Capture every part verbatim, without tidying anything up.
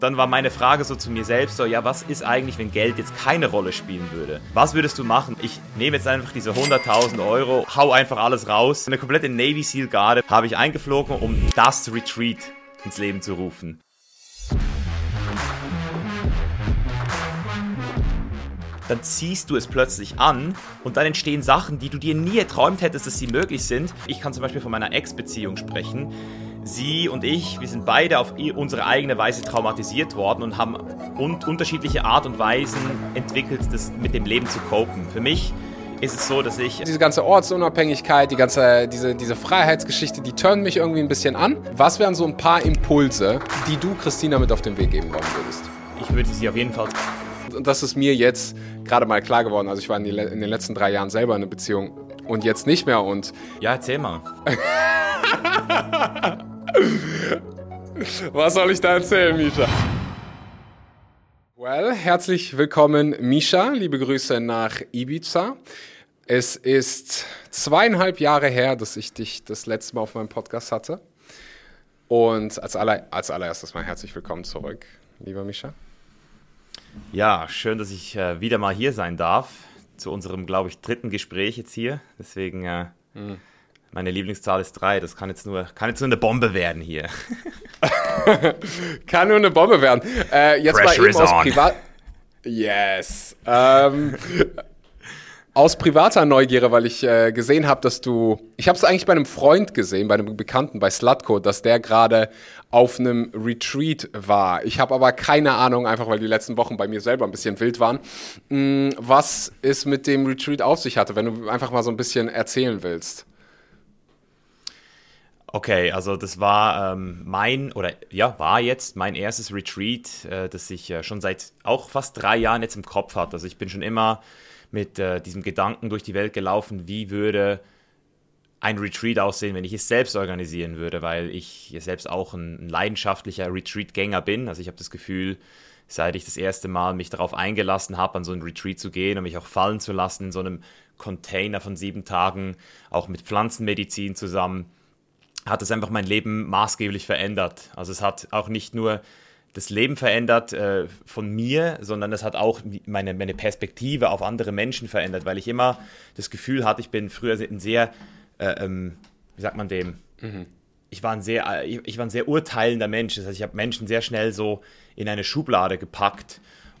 Dann war meine Frage so zu mir selbst so, ja, was ist eigentlich, wenn Geld jetzt keine Rolle spielen würde? Was würdest du machen? Ich nehme jetzt einfach diese hunderttausend Euro, hau einfach alles raus. Eine komplette Navy Seal Garde habe ich eingeflogen, um das Retreat ins Leben zu rufen. Dann ziehst du es plötzlich an und dann entstehen Sachen, die du dir nie erträumt hättest, dass sie möglich sind. Ich kann zum Beispiel von meiner Ex-Beziehung sprechen. Sie und ich, wir sind beide auf unsere eigene Weise traumatisiert worden und haben un- unterschiedliche Art und Weisen entwickelt, das mit dem Leben zu copen. Für mich ist es so, dass ich... Diese ganze Ortsunabhängigkeit, die ganze, diese, diese Freiheitsgeschichte, die turnt mich irgendwie ein bisschen an. Was wären so ein paar Impulse, die du Christina mit auf den Weg geben wollen würdest? Ich würde sie auf jeden Fall... Und das ist mir jetzt gerade mal klar geworden. Also ich war in, die, in den letzten drei Jahren selber in einer Beziehung und jetzt nicht mehr. Und ja, erzähl mal. Was soll ich da erzählen, Misha? Well, herzlich willkommen, Misha. Liebe Grüße nach Ibiza. Es ist zweieinhalb Jahre her, dass ich dich das letzte Mal auf meinem Podcast hatte. Und als, aller, als allererstes mal herzlich willkommen zurück, lieber Misha. Ja, schön, dass ich äh, wieder mal hier sein darf. Zu unserem, glaube ich, dritten Gespräch jetzt hier. Deswegen, äh, hm. meine Lieblingszahl ist drei. Das kann jetzt nur, kann jetzt nur eine Bombe werden hier. Kann nur eine Bombe werden. Äh, jetzt Pressure mal eben aus on. Privat... Yes. Ähm, aus privater Neugierde, weil ich äh, gesehen habe, dass du... Ich habe es eigentlich bei einem Freund gesehen, bei einem Bekannten, bei Slutko, dass der gerade auf einem Retreat war. Ich habe aber keine Ahnung, einfach weil die letzten Wochen bei mir selber ein bisschen wild waren, mh, was es mit dem Retreat auf sich hatte, wenn du einfach mal so ein bisschen erzählen willst. Okay, also das war ähm, mein, oder ja, war jetzt mein erstes Retreat, äh, das ich äh, schon seit auch fast drei Jahren jetzt im Kopf hatte. Also ich bin schon immer mit äh, diesem Gedanken durch die Welt gelaufen, wie würde ein Retreat aussehen, wenn ich es selbst organisieren würde, weil ich selbst auch ein, ein leidenschaftlicher Retreat-Gänger bin. Also ich habe das Gefühl, seit ich das erste Mal mich darauf eingelassen habe, an so ein Retreat zu gehen und mich auch fallen zu lassen in so einem Container von sieben Tagen, auch mit Pflanzenmedizin zusammen, hat es einfach mein Leben maßgeblich verändert. Also es hat auch nicht nur das Leben verändert äh, von mir, sondern es hat auch meine, meine Perspektive auf andere Menschen verändert, weil ich immer das Gefühl hatte, ich bin früher ein sehr, äh, ähm, wie sagt man dem, mhm. ich, war ein sehr, ich, ich war ein sehr urteilender Mensch. Das heißt, ich habe Menschen sehr schnell so in eine Schublade gepackt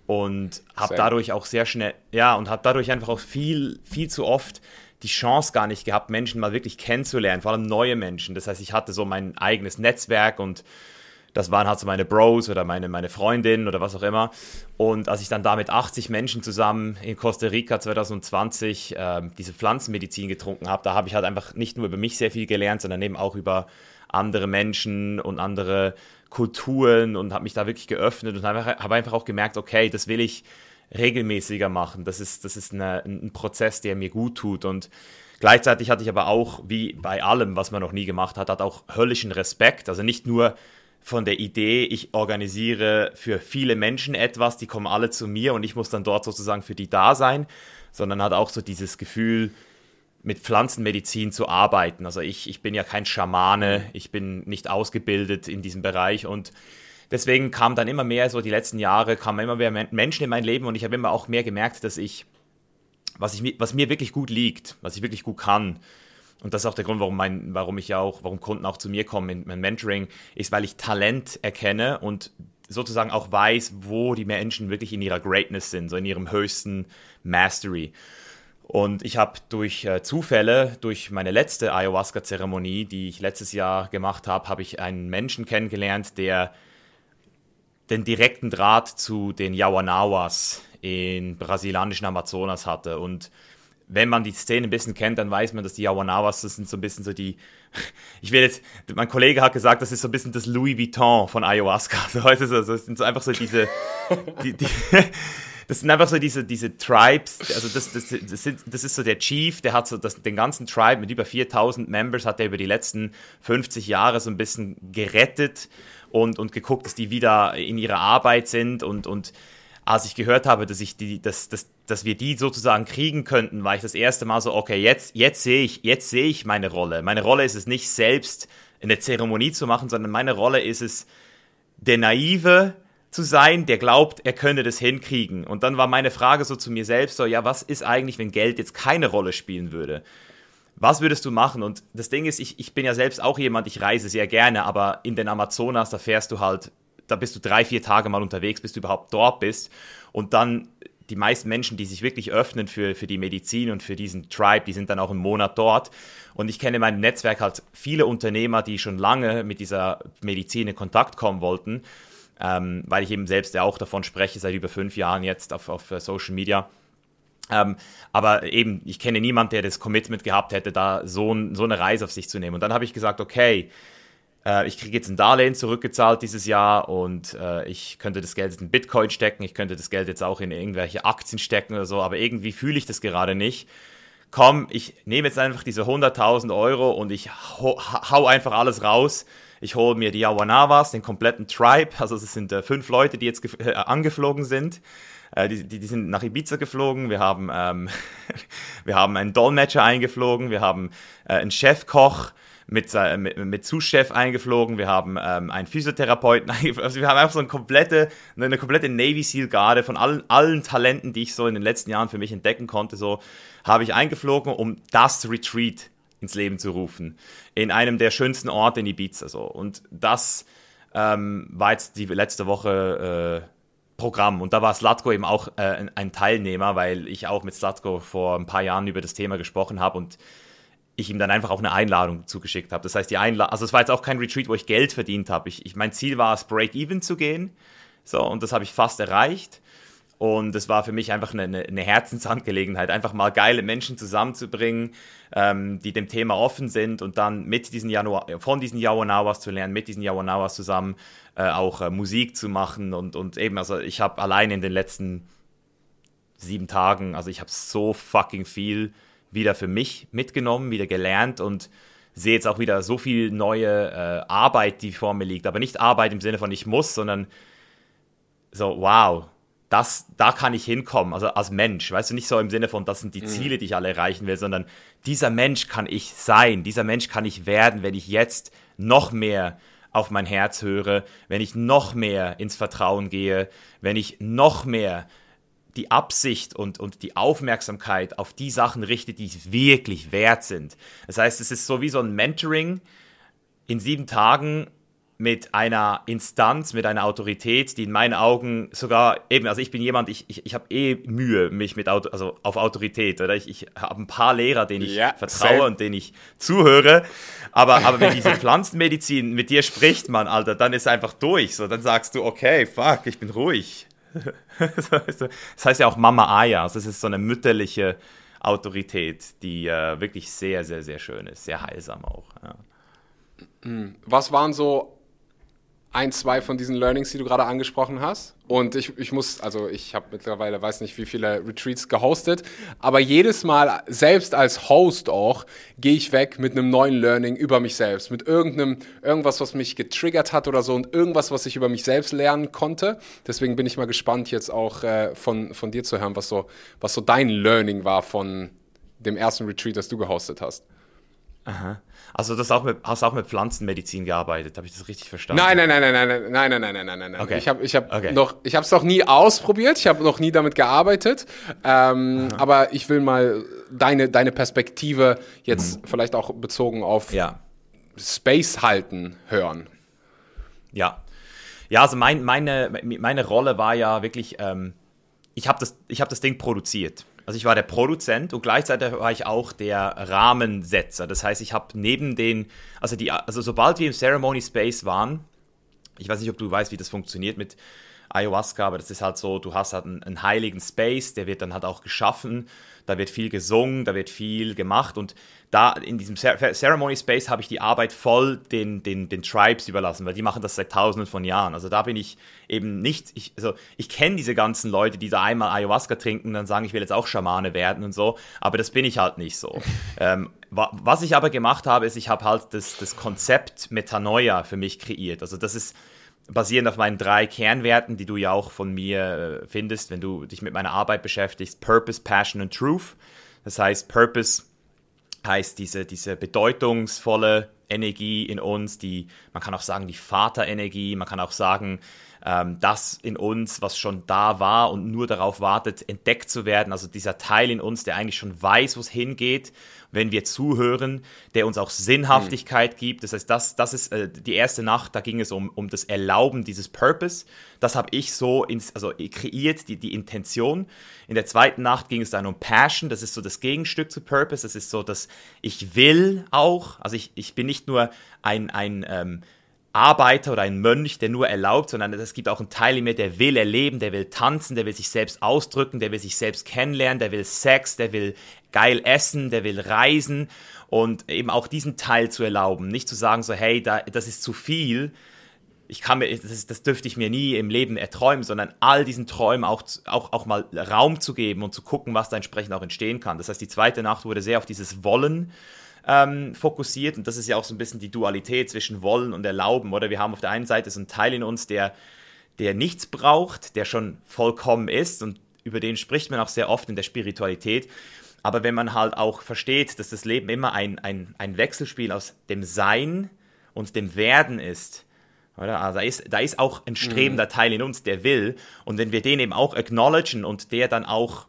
und habe dadurch auch sehr schnell, ja, und habe dadurch einfach auch viel, viel zu oft die Chance gar nicht gehabt, Menschen mal wirklich kennenzulernen, vor allem neue Menschen. Das heißt, ich hatte so mein eigenes Netzwerk und das waren halt so meine Bros oder meine, meine Freundinnen oder was auch immer. Und als ich dann da mit achtzig Menschen zusammen in Costa Rica zwanzig zwanzig äh, diese Pflanzenmedizin getrunken habe, da habe ich halt einfach nicht nur über mich sehr viel gelernt, sondern eben auch über andere Menschen und andere Kulturen und habe mich da wirklich geöffnet und habe hab einfach auch gemerkt, okay, das will ich regelmäßiger machen. Das ist, das ist eine, ein Prozess, der mir gut tut. Und gleichzeitig hatte ich aber auch, wie bei allem, was man noch nie gemacht hat, hat auch höllischen Respekt. Also nicht nur von der Idee, ich organisiere für viele Menschen etwas, die kommen alle zu mir und ich muss dann dort sozusagen für die da sein, sondern hat auch so dieses Gefühl, mit Pflanzenmedizin zu arbeiten. Also ich, ich bin ja kein Schamane, ich bin nicht ausgebildet in diesem Bereich und deswegen kam dann immer mehr, so die letzten Jahre, kamen immer mehr Menschen in mein Leben und ich habe immer auch mehr gemerkt, dass ich, was, ich, was mir wirklich gut liegt, was ich wirklich gut kann, und das ist auch der Grund, warum, mein, warum ich ja auch, warum Kunden auch zu mir kommen in mein Mentoring, ist, weil ich Talent erkenne und sozusagen auch weiß, wo die Menschen wirklich in ihrer Greatness sind, so in ihrem höchsten Mastery. Und ich habe durch äh, Zufälle, durch meine letzte Ayahuasca-Zeremonie, die ich letztes Jahr gemacht habe, habe ich einen Menschen kennengelernt, der den direkten Draht zu den Yawanawas in brasilianischen Amazonas hatte. Und wenn man die Szene ein bisschen kennt, dann weiß man, dass die Yawanawas, das sind so ein bisschen so die, ich will jetzt, mein Kollege hat gesagt, das ist so ein bisschen das Louis Vuitton von Ayahuasca. So heißt es, also es sind so einfach so diese, die, die, das sind einfach so diese, diese Tribes, also das, das, das, sind, das ist so der Chief, der hat so das, den ganzen Tribe mit über viertausend Members, hat er über die letzten fünfzig Jahre so ein bisschen gerettet und, und geguckt, dass die wieder in ihrer Arbeit sind und, und als ich gehört habe, dass, ich die, dass, dass, dass wir die sozusagen kriegen könnten, war ich das erste Mal so, okay, jetzt, jetzt sehe ich, jetzt sehe ich meine Rolle. Meine Rolle ist es nicht, selbst eine Zeremonie zu machen, sondern meine Rolle ist es, der naive, zu sein, der glaubt, er könne das hinkriegen. Und dann war meine Frage so zu mir selbst, so, ja, was ist eigentlich, wenn Geld jetzt keine Rolle spielen würde? Was würdest du machen? Und das Ding ist, ich, ich bin ja selbst auch jemand, ich reise sehr gerne, aber in den Amazonas, da fährst du halt, da bist du drei, vier Tage mal unterwegs, bis du überhaupt dort bist. Und dann die meisten Menschen, die sich wirklich öffnen für, für die Medizin und für diesen Tribe, die sind dann auch einen Monat dort. Und ich kenne in meinem Netzwerk halt viele Unternehmer, die schon lange mit dieser Medizin in Kontakt kommen wollten, ähm, weil ich eben selbst ja auch davon spreche, seit über fünf Jahren jetzt auf, auf Social Media. Ähm, aber eben, ich kenne niemanden, der das Commitment gehabt hätte, da so, ein, so eine Reise auf sich zu nehmen. Und dann habe ich gesagt, okay, äh, ich kriege jetzt ein Darlehen zurückgezahlt dieses Jahr und äh, ich könnte das Geld jetzt in Bitcoin stecken, ich könnte das Geld jetzt auch in irgendwelche Aktien stecken oder so, aber irgendwie fühle ich das gerade nicht. Komm, ich nehme jetzt einfach diese hunderttausend Euro und ich hau, hau einfach alles raus. Ich hole mir die Yawanawas, den kompletten Tribe, also es sind äh, fünf Leute, die jetzt gef- äh, angeflogen sind. Äh, die, die, die sind nach Ibiza geflogen, wir haben, ähm, wir haben einen Dolmetscher eingeflogen, wir haben äh, einen Chefkoch mit, äh, mit, mit Sous-Chef eingeflogen, wir haben ähm, einen Physiotherapeuten eingeflogen, also wir haben einfach so eine komplette, eine komplette Navy Seal-Garde von allen, allen Talenten, die ich so in den letzten Jahren für mich entdecken konnte, so habe ich eingeflogen, um das Retreat ins Leben zu rufen, in einem der schönsten Orte in Ibiza. So. Und das ähm, war jetzt die letzte Woche äh, Programm. Und da war Zlatko eben auch äh, ein, ein Teilnehmer, weil ich auch mit Zlatko vor ein paar Jahren über das Thema gesprochen habe und ich ihm dann einfach auch eine Einladung zugeschickt habe. Das heißt, die Einladung, also es war jetzt auch kein Retreat, wo ich Geld verdient habe. Ich, ich, mein Ziel war es, Break-Even zu gehen. So, und das habe ich fast erreicht. Und es war für mich einfach eine, eine Herzensangelegenheit, einfach mal geile Menschen zusammenzubringen, ähm, die dem Thema offen sind und dann mit diesen Januar, von diesen Yawanawas zu lernen, mit diesen Yawanawas zusammen äh, auch äh, Musik zu machen. Und, und eben, also ich habe allein in den letzten sieben Tagen, also ich habe so fucking viel wieder für mich mitgenommen, wieder gelernt und sehe jetzt auch wieder so viel neue äh, Arbeit, die vor mir liegt. Aber nicht Arbeit im Sinne von ich muss, sondern so, wow. Das, da kann ich hinkommen, also als Mensch, weißt du, nicht so im Sinne von, das sind die Ziele, die ich alle erreichen will, sondern dieser Mensch kann ich sein, dieser Mensch kann ich werden, wenn ich jetzt noch mehr auf mein Herz höre, wenn ich noch mehr ins Vertrauen gehe, wenn ich noch mehr die Absicht und, und die Aufmerksamkeit auf die Sachen richte, die es wirklich wert sind. Das heißt, es ist so wie so ein Mentoring in sieben Tagen, mit einer Instanz, mit einer Autorität, die in meinen Augen sogar eben, also ich bin jemand, ich, ich, ich habe eh Mühe, mich mit Auto, also auf Autorität, oder? Ich, ich habe ein paar Lehrer, denen ich ja, vertraue same. Und denen ich zuhöre, aber, aber wenn diese Pflanzenmedizin mit dir spricht, Mann, Alter, dann ist einfach durch, so, dann sagst du, okay, fuck, ich bin ruhig. Das heißt ja auch Mama Aya, also das ist so eine mütterliche Autorität, die äh, wirklich sehr, sehr, sehr schön ist, sehr heilsam auch. Ja. Was waren so ein, zwei von diesen Learnings, die du gerade angesprochen hast? Und ich, ich muss, also ich habe mittlerweile, weiß nicht, wie viele Retreats gehostet, aber jedes Mal, selbst als Host auch, gehe ich weg mit einem neuen Learning über mich selbst, mit irgendeinem, irgendwas, was mich getriggert hat oder so und irgendwas, was ich über mich selbst lernen konnte. Deswegen bin ich mal gespannt, jetzt auch äh, von, von dir zu hören, was so, was so dein Learning war von dem ersten Retreat, das du gehostet hast. Aha. Also das auch mit, hast auch mit Pflanzenmedizin gearbeitet, habe ich das richtig verstanden? Nein, nein, nein, nein, nein, nein, nein, nein, nein, nein, nein, nein. Okay. Ich habe ich hab okay. noch, ich habe es noch nie ausprobiert, ich habe noch nie damit gearbeitet, ähm, aber ich will mal deine, deine Perspektive jetzt mhm. vielleicht auch bezogen auf ja. Space halten hören. Ja, ja, also mein, meine, meine Rolle war ja wirklich, ähm, ich habe das, ich hab das Ding produziert. Also ich war der Produzent und gleichzeitig war ich auch der Rahmensetzer. Das heißt, ich habe neben den, also die, also sobald wir im Ceremony Space waren, ich weiß nicht, ob du weißt, wie das funktioniert mit Ayahuasca, aber das ist halt so, du hast halt einen, einen heiligen Space, der wird dann halt auch geschaffen, da wird viel gesungen, da wird viel gemacht und da in diesem Ceremony Space habe ich die Arbeit voll den, den, den Tribes überlassen, weil die machen das seit tausenden von Jahren. Also da bin ich eben nicht, ich, also ich kenne diese ganzen Leute, die da einmal Ayahuasca trinken und dann sagen, ich will jetzt auch Schamane werden und so, aber das bin ich halt nicht so. ähm, wa- was ich aber gemacht habe, ist, ich habe halt das, das Konzept Metanoia für mich kreiert. Also das ist basierend auf meinen drei Kernwerten, die du ja auch von mir äh, findest, wenn du dich mit meiner Arbeit beschäftigst, Purpose, Passion und Truth. Das heißt, Purpose heißt diese, diese bedeutungsvolle Energie in uns, die, man kann auch sagen, die Vaterenergie, man kann auch sagen, ähm, das in uns, was schon da war und nur darauf wartet, entdeckt zu werden. Also dieser Teil in uns, der eigentlich schon weiß, wo es hingeht, wenn wir zuhören, der uns auch Sinnhaftigkeit mhm. gibt. Das heißt, das, das ist äh, die erste Nacht, da ging es um, um das Erlauben dieses Purpose. Das habe ich so ins, also kreiert, die, die Intention. In der zweiten Nacht ging es dann um Passion. Das ist so das Gegenstück zu Purpose. Das ist so, dass ich will auch, also ich, ich bin nicht nur ein, ein ähm, Arbeiter oder ein Mönch, der nur erlaubt, sondern es gibt auch einen Teil in mir, der will erleben, der will tanzen, der will sich selbst ausdrücken, der will sich selbst kennenlernen, der will Sex, der will geil essen, der will reisen und eben auch diesen Teil zu erlauben. Nicht zu sagen so, hey, da, das ist zu viel, ich kann mir, das, das dürfte ich mir nie im Leben erträumen, sondern all diesen Träumen auch, auch, auch mal Raum zu geben und zu gucken, was da entsprechend auch entstehen kann. Das heißt, die zweite Nacht wurde sehr auf dieses Wollen Ähm, fokussiert und das ist ja auch so ein bisschen die Dualität zwischen Wollen und Erlauben, oder? Wir haben auf der einen Seite so einen Teil in uns, der, der nichts braucht, der schon vollkommen ist und über den spricht man auch sehr oft in der Spiritualität, aber wenn man halt auch versteht, dass das Leben immer ein, ein, ein Wechselspiel aus dem Sein und dem Werden ist, oder? Also da ist, da ist auch ein strebender mhm. Teil in uns, der will, und wenn wir den eben auch acknowledgen und der dann auch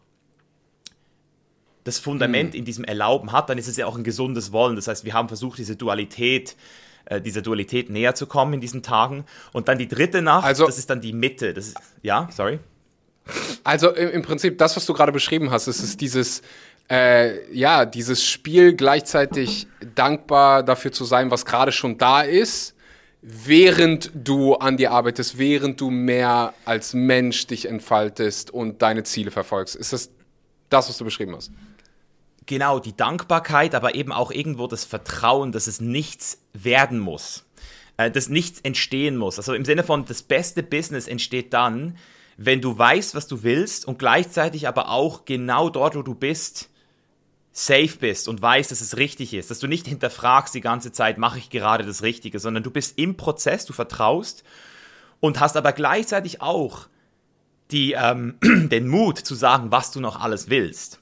das Fundament hm. in diesem Erlauben hat, dann ist es ja auch ein gesundes Wollen. Das heißt, wir haben versucht, diese Dualität, äh, dieser Dualität näher zu kommen in diesen Tagen. Und dann die dritte Nacht, also, das ist dann die Mitte. Das ist, ja, sorry. Also im, im Prinzip, das, was du gerade beschrieben hast, es ist dieses, äh, ja, dieses Spiel, gleichzeitig dankbar dafür zu sein, was gerade schon da ist, während du an dir arbeitest, während du mehr als Mensch dich entfaltest und deine Ziele verfolgst. Ist das das, was du beschrieben hast? Genau, die Dankbarkeit, aber eben auch irgendwo das Vertrauen, dass es nichts werden muss, äh, dass nichts entstehen muss. Also im Sinne von, das beste Business entsteht dann, wenn du weißt, was du willst und gleichzeitig aber auch genau dort, wo du bist, safe bist und weißt, dass es richtig ist. Dass du nicht hinterfragst die ganze Zeit, mache ich gerade das Richtige, sondern du bist im Prozess, du vertraust und hast aber gleichzeitig auch die, ähm, den Mut zu sagen, was du noch alles willst.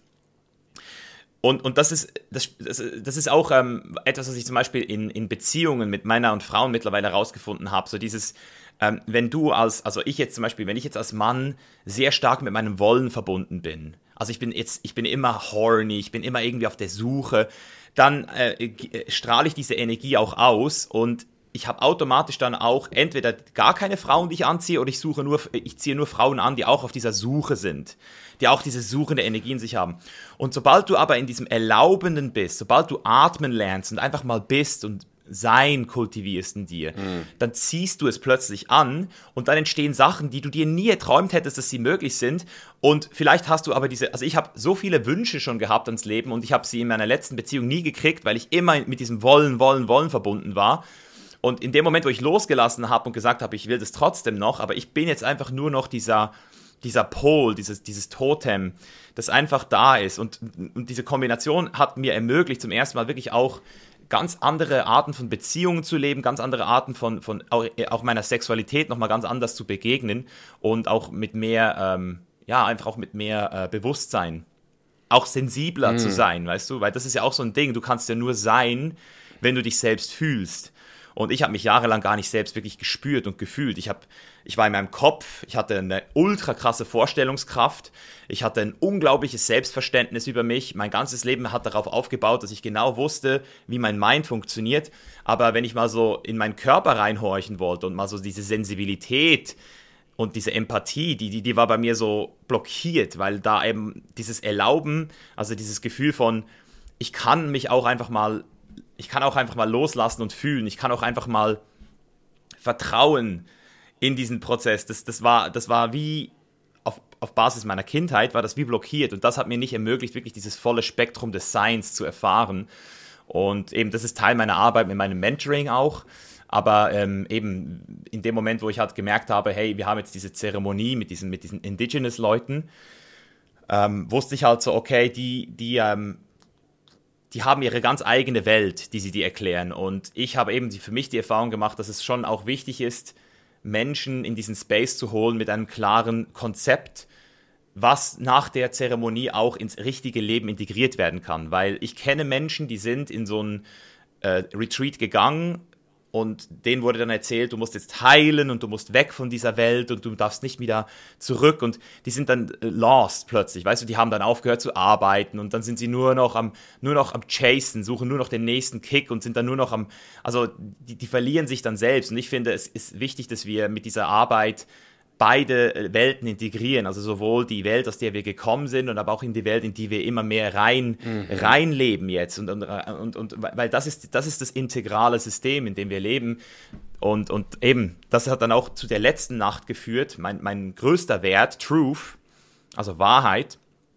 Und, und das ist, das, das, das ist auch ähm, etwas, was ich zum Beispiel in, in Beziehungen mit Männern und Frauen mittlerweile herausgefunden habe. So dieses, ähm, wenn du als, also ich jetzt zum Beispiel, wenn ich jetzt als Mann sehr stark mit meinem Wollen verbunden bin, also ich bin jetzt, ich bin immer horny, ich bin immer irgendwie auf der Suche, dann äh, strahle ich diese Energie auch aus und ich habe automatisch dann auch entweder gar keine Frauen, die ich anziehe, oder ich suche nur, ich ziehe nur Frauen an, die auch auf dieser Suche sind, die auch diese suchende Energie in sich haben. Und sobald du aber in diesem Erlaubenden bist, sobald du atmen lernst und einfach mal bist und Sein kultivierst in dir, mhm. dann ziehst du es plötzlich an und dann entstehen Sachen, die du dir nie erträumt hättest, dass sie möglich sind. Und vielleicht hast du aber diese, also ich habe so viele Wünsche schon gehabt ans Leben und ich habe sie in meiner letzten Beziehung nie gekriegt, weil ich immer mit diesem Wollen, Wollen, Wollen verbunden war. Und in dem Moment, wo ich losgelassen habe und gesagt habe, ich will das trotzdem noch, aber ich bin jetzt einfach nur noch dieser, dieser Pol, dieses, dieses Totem, das einfach da ist. Und, und diese Kombination hat mir ermöglicht, zum ersten Mal wirklich auch ganz andere Arten von Beziehungen zu leben, ganz andere Arten von, von auch, auch meiner Sexualität nochmal ganz anders zu begegnen und auch mit mehr, ähm, ja, einfach auch mit mehr äh, Bewusstsein, auch sensibler mm. zu sein, weißt du? Weil das ist ja auch so ein Ding, du kannst ja nur sein, wenn du dich selbst fühlst. Und ich habe mich jahrelang gar nicht selbst wirklich gespürt und gefühlt. Ich, hab, ich war in meinem Kopf, ich hatte eine ultra krasse Vorstellungskraft, ich hatte ein unglaubliches Selbstverständnis über mich. Mein ganzes Leben hat darauf aufgebaut, dass ich genau wusste, wie mein Mind funktioniert. Aber wenn ich mal so in meinen Körper reinhorchen wollte und mal so diese Sensibilität und diese Empathie, die, die, die war bei mir so blockiert, weil da eben dieses Erlauben, also dieses Gefühl von, ich kann mich auch einfach mal Ich kann auch einfach mal loslassen und fühlen. Ich kann auch einfach mal vertrauen in diesen Prozess. Das, das, war, das war wie, auf, auf Basis meiner Kindheit, war das wie blockiert. Und das hat mir nicht ermöglicht, wirklich dieses volle Spektrum des Seins zu erfahren. Und eben, das ist Teil meiner Arbeit mit meinem Mentoring auch. Aber ähm, eben in dem Moment, wo ich halt gemerkt habe, hey, wir haben jetzt diese Zeremonie mit diesen, mit diesen Indigenous-Leuten, ähm, wusste ich halt so, okay, die, die, ähm, die haben ihre ganz eigene Welt, die sie dir erklären. Und ich habe eben die, für mich die Erfahrung gemacht, dass es schon auch wichtig ist, Menschen in diesen Space zu holen mit einem klaren Konzept, was nach der Zeremonie auch ins richtige Leben integriert werden kann. Weil ich kenne Menschen, die sind in so ein äh, Retreat gegangen und denen wurde dann erzählt, du musst jetzt heilen und du musst weg von dieser Welt und du darfst nicht wieder zurück und die sind dann lost plötzlich, weißt du, die haben dann aufgehört zu arbeiten und dann sind sie nur noch am, nur noch am Chasen, suchen nur noch den nächsten Kick und sind dann nur noch am, also die, die verlieren sich dann selbst und ich finde, es ist wichtig, dass wir mit dieser Arbeit beide Welten integrieren, also sowohl die Welt, aus der wir gekommen sind und aber auch in die Welt, in die wir immer mehr rein, mhm. reinleben jetzt und, und, und, und weil das ist, das ist das integrale System, in dem wir leben und, und eben, das hat dann auch zu der letzten Nacht geführt, mein, mein größter Wert, Truth, also Wahrheit.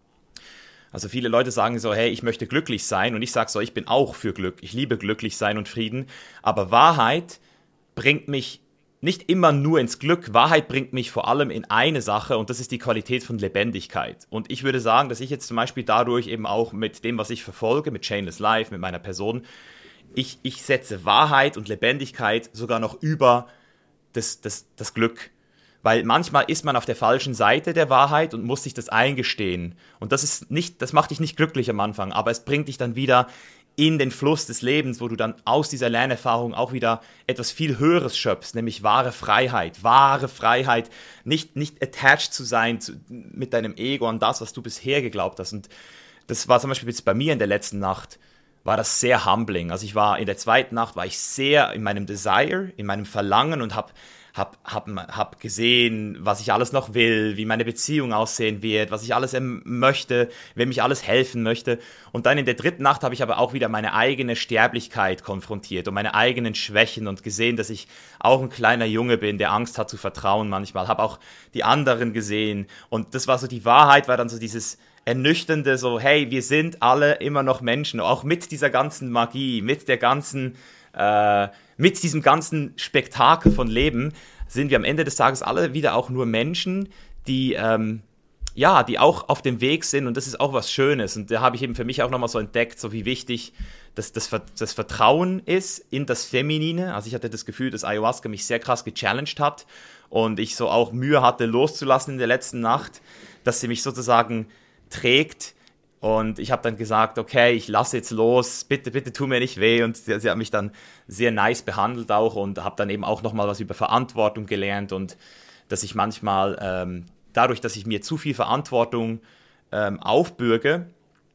Also viele Leute sagen so, hey, ich möchte glücklich sein und ich sage so, ich bin auch für Glück, ich liebe glücklich sein und Frieden, aber Wahrheit bringt mich nicht immer nur ins Glück. Wahrheit bringt mich vor allem in eine Sache und das ist die Qualität von Lebendigkeit. Und ich würde sagen, dass ich jetzt zum Beispiel dadurch eben auch mit dem, was ich verfolge, mit Chainless Life, mit meiner Person, ich, ich setze Wahrheit und Lebendigkeit sogar noch über das, das, das Glück. Weil manchmal ist man auf der falschen Seite der Wahrheit und muss sich das eingestehen. Und das ist nicht, das macht dich nicht glücklich am Anfang, aber es bringt dich dann wieder in den Fluss des Lebens, wo du dann aus dieser Lernerfahrung auch wieder etwas viel Höheres schöpfst, nämlich wahre Freiheit. Wahre Freiheit, nicht, nicht attached zu sein zu, mit deinem Ego an das, was du bisher geglaubt hast. Und das war zum Beispiel jetzt bei mir in der letzten Nacht, war das sehr humbling. Also ich war in der zweiten Nacht, war ich sehr in meinem Desire, in meinem Verlangen und habe Hab, hab, hab gesehen, was ich alles noch will, wie meine Beziehung aussehen wird, was ich alles ähm, möchte, wem ich alles helfen möchte. Und dann in der dritten Nacht habe ich aber auch wieder meine eigene Sterblichkeit konfrontiert und meine eigenen Schwächen und gesehen, dass ich auch ein kleiner Junge bin, der Angst hat zu vertrauen manchmal. Habe auch die anderen gesehen und das war so, die Wahrheit war dann so dieses Ernüchternde, so hey, wir sind alle immer noch Menschen, auch mit dieser ganzen Magie, mit der ganzen... Äh, mit diesem ganzen Spektakel von Leben sind wir am Ende des Tages alle wieder auch nur Menschen, die, ähm, ja, die auch auf dem Weg sind und das ist auch was Schönes und da habe ich eben für mich auch nochmal so entdeckt, so wie wichtig das, das, das Vertrauen ist in das Feminine. Also ich hatte das Gefühl, dass Ayahuasca mich sehr krass gechallenged hat und ich so auch Mühe hatte loszulassen in der letzten Nacht, dass sie mich sozusagen trägt. Und ich habe dann gesagt, okay, ich lasse jetzt los, bitte, bitte tu mir nicht weh. Und sie, sie hat mich dann sehr nice behandelt auch und habe dann eben auch nochmal was über Verantwortung gelernt und dass ich manchmal ähm, dadurch, dass ich mir zu viel Verantwortung ähm, aufbürge,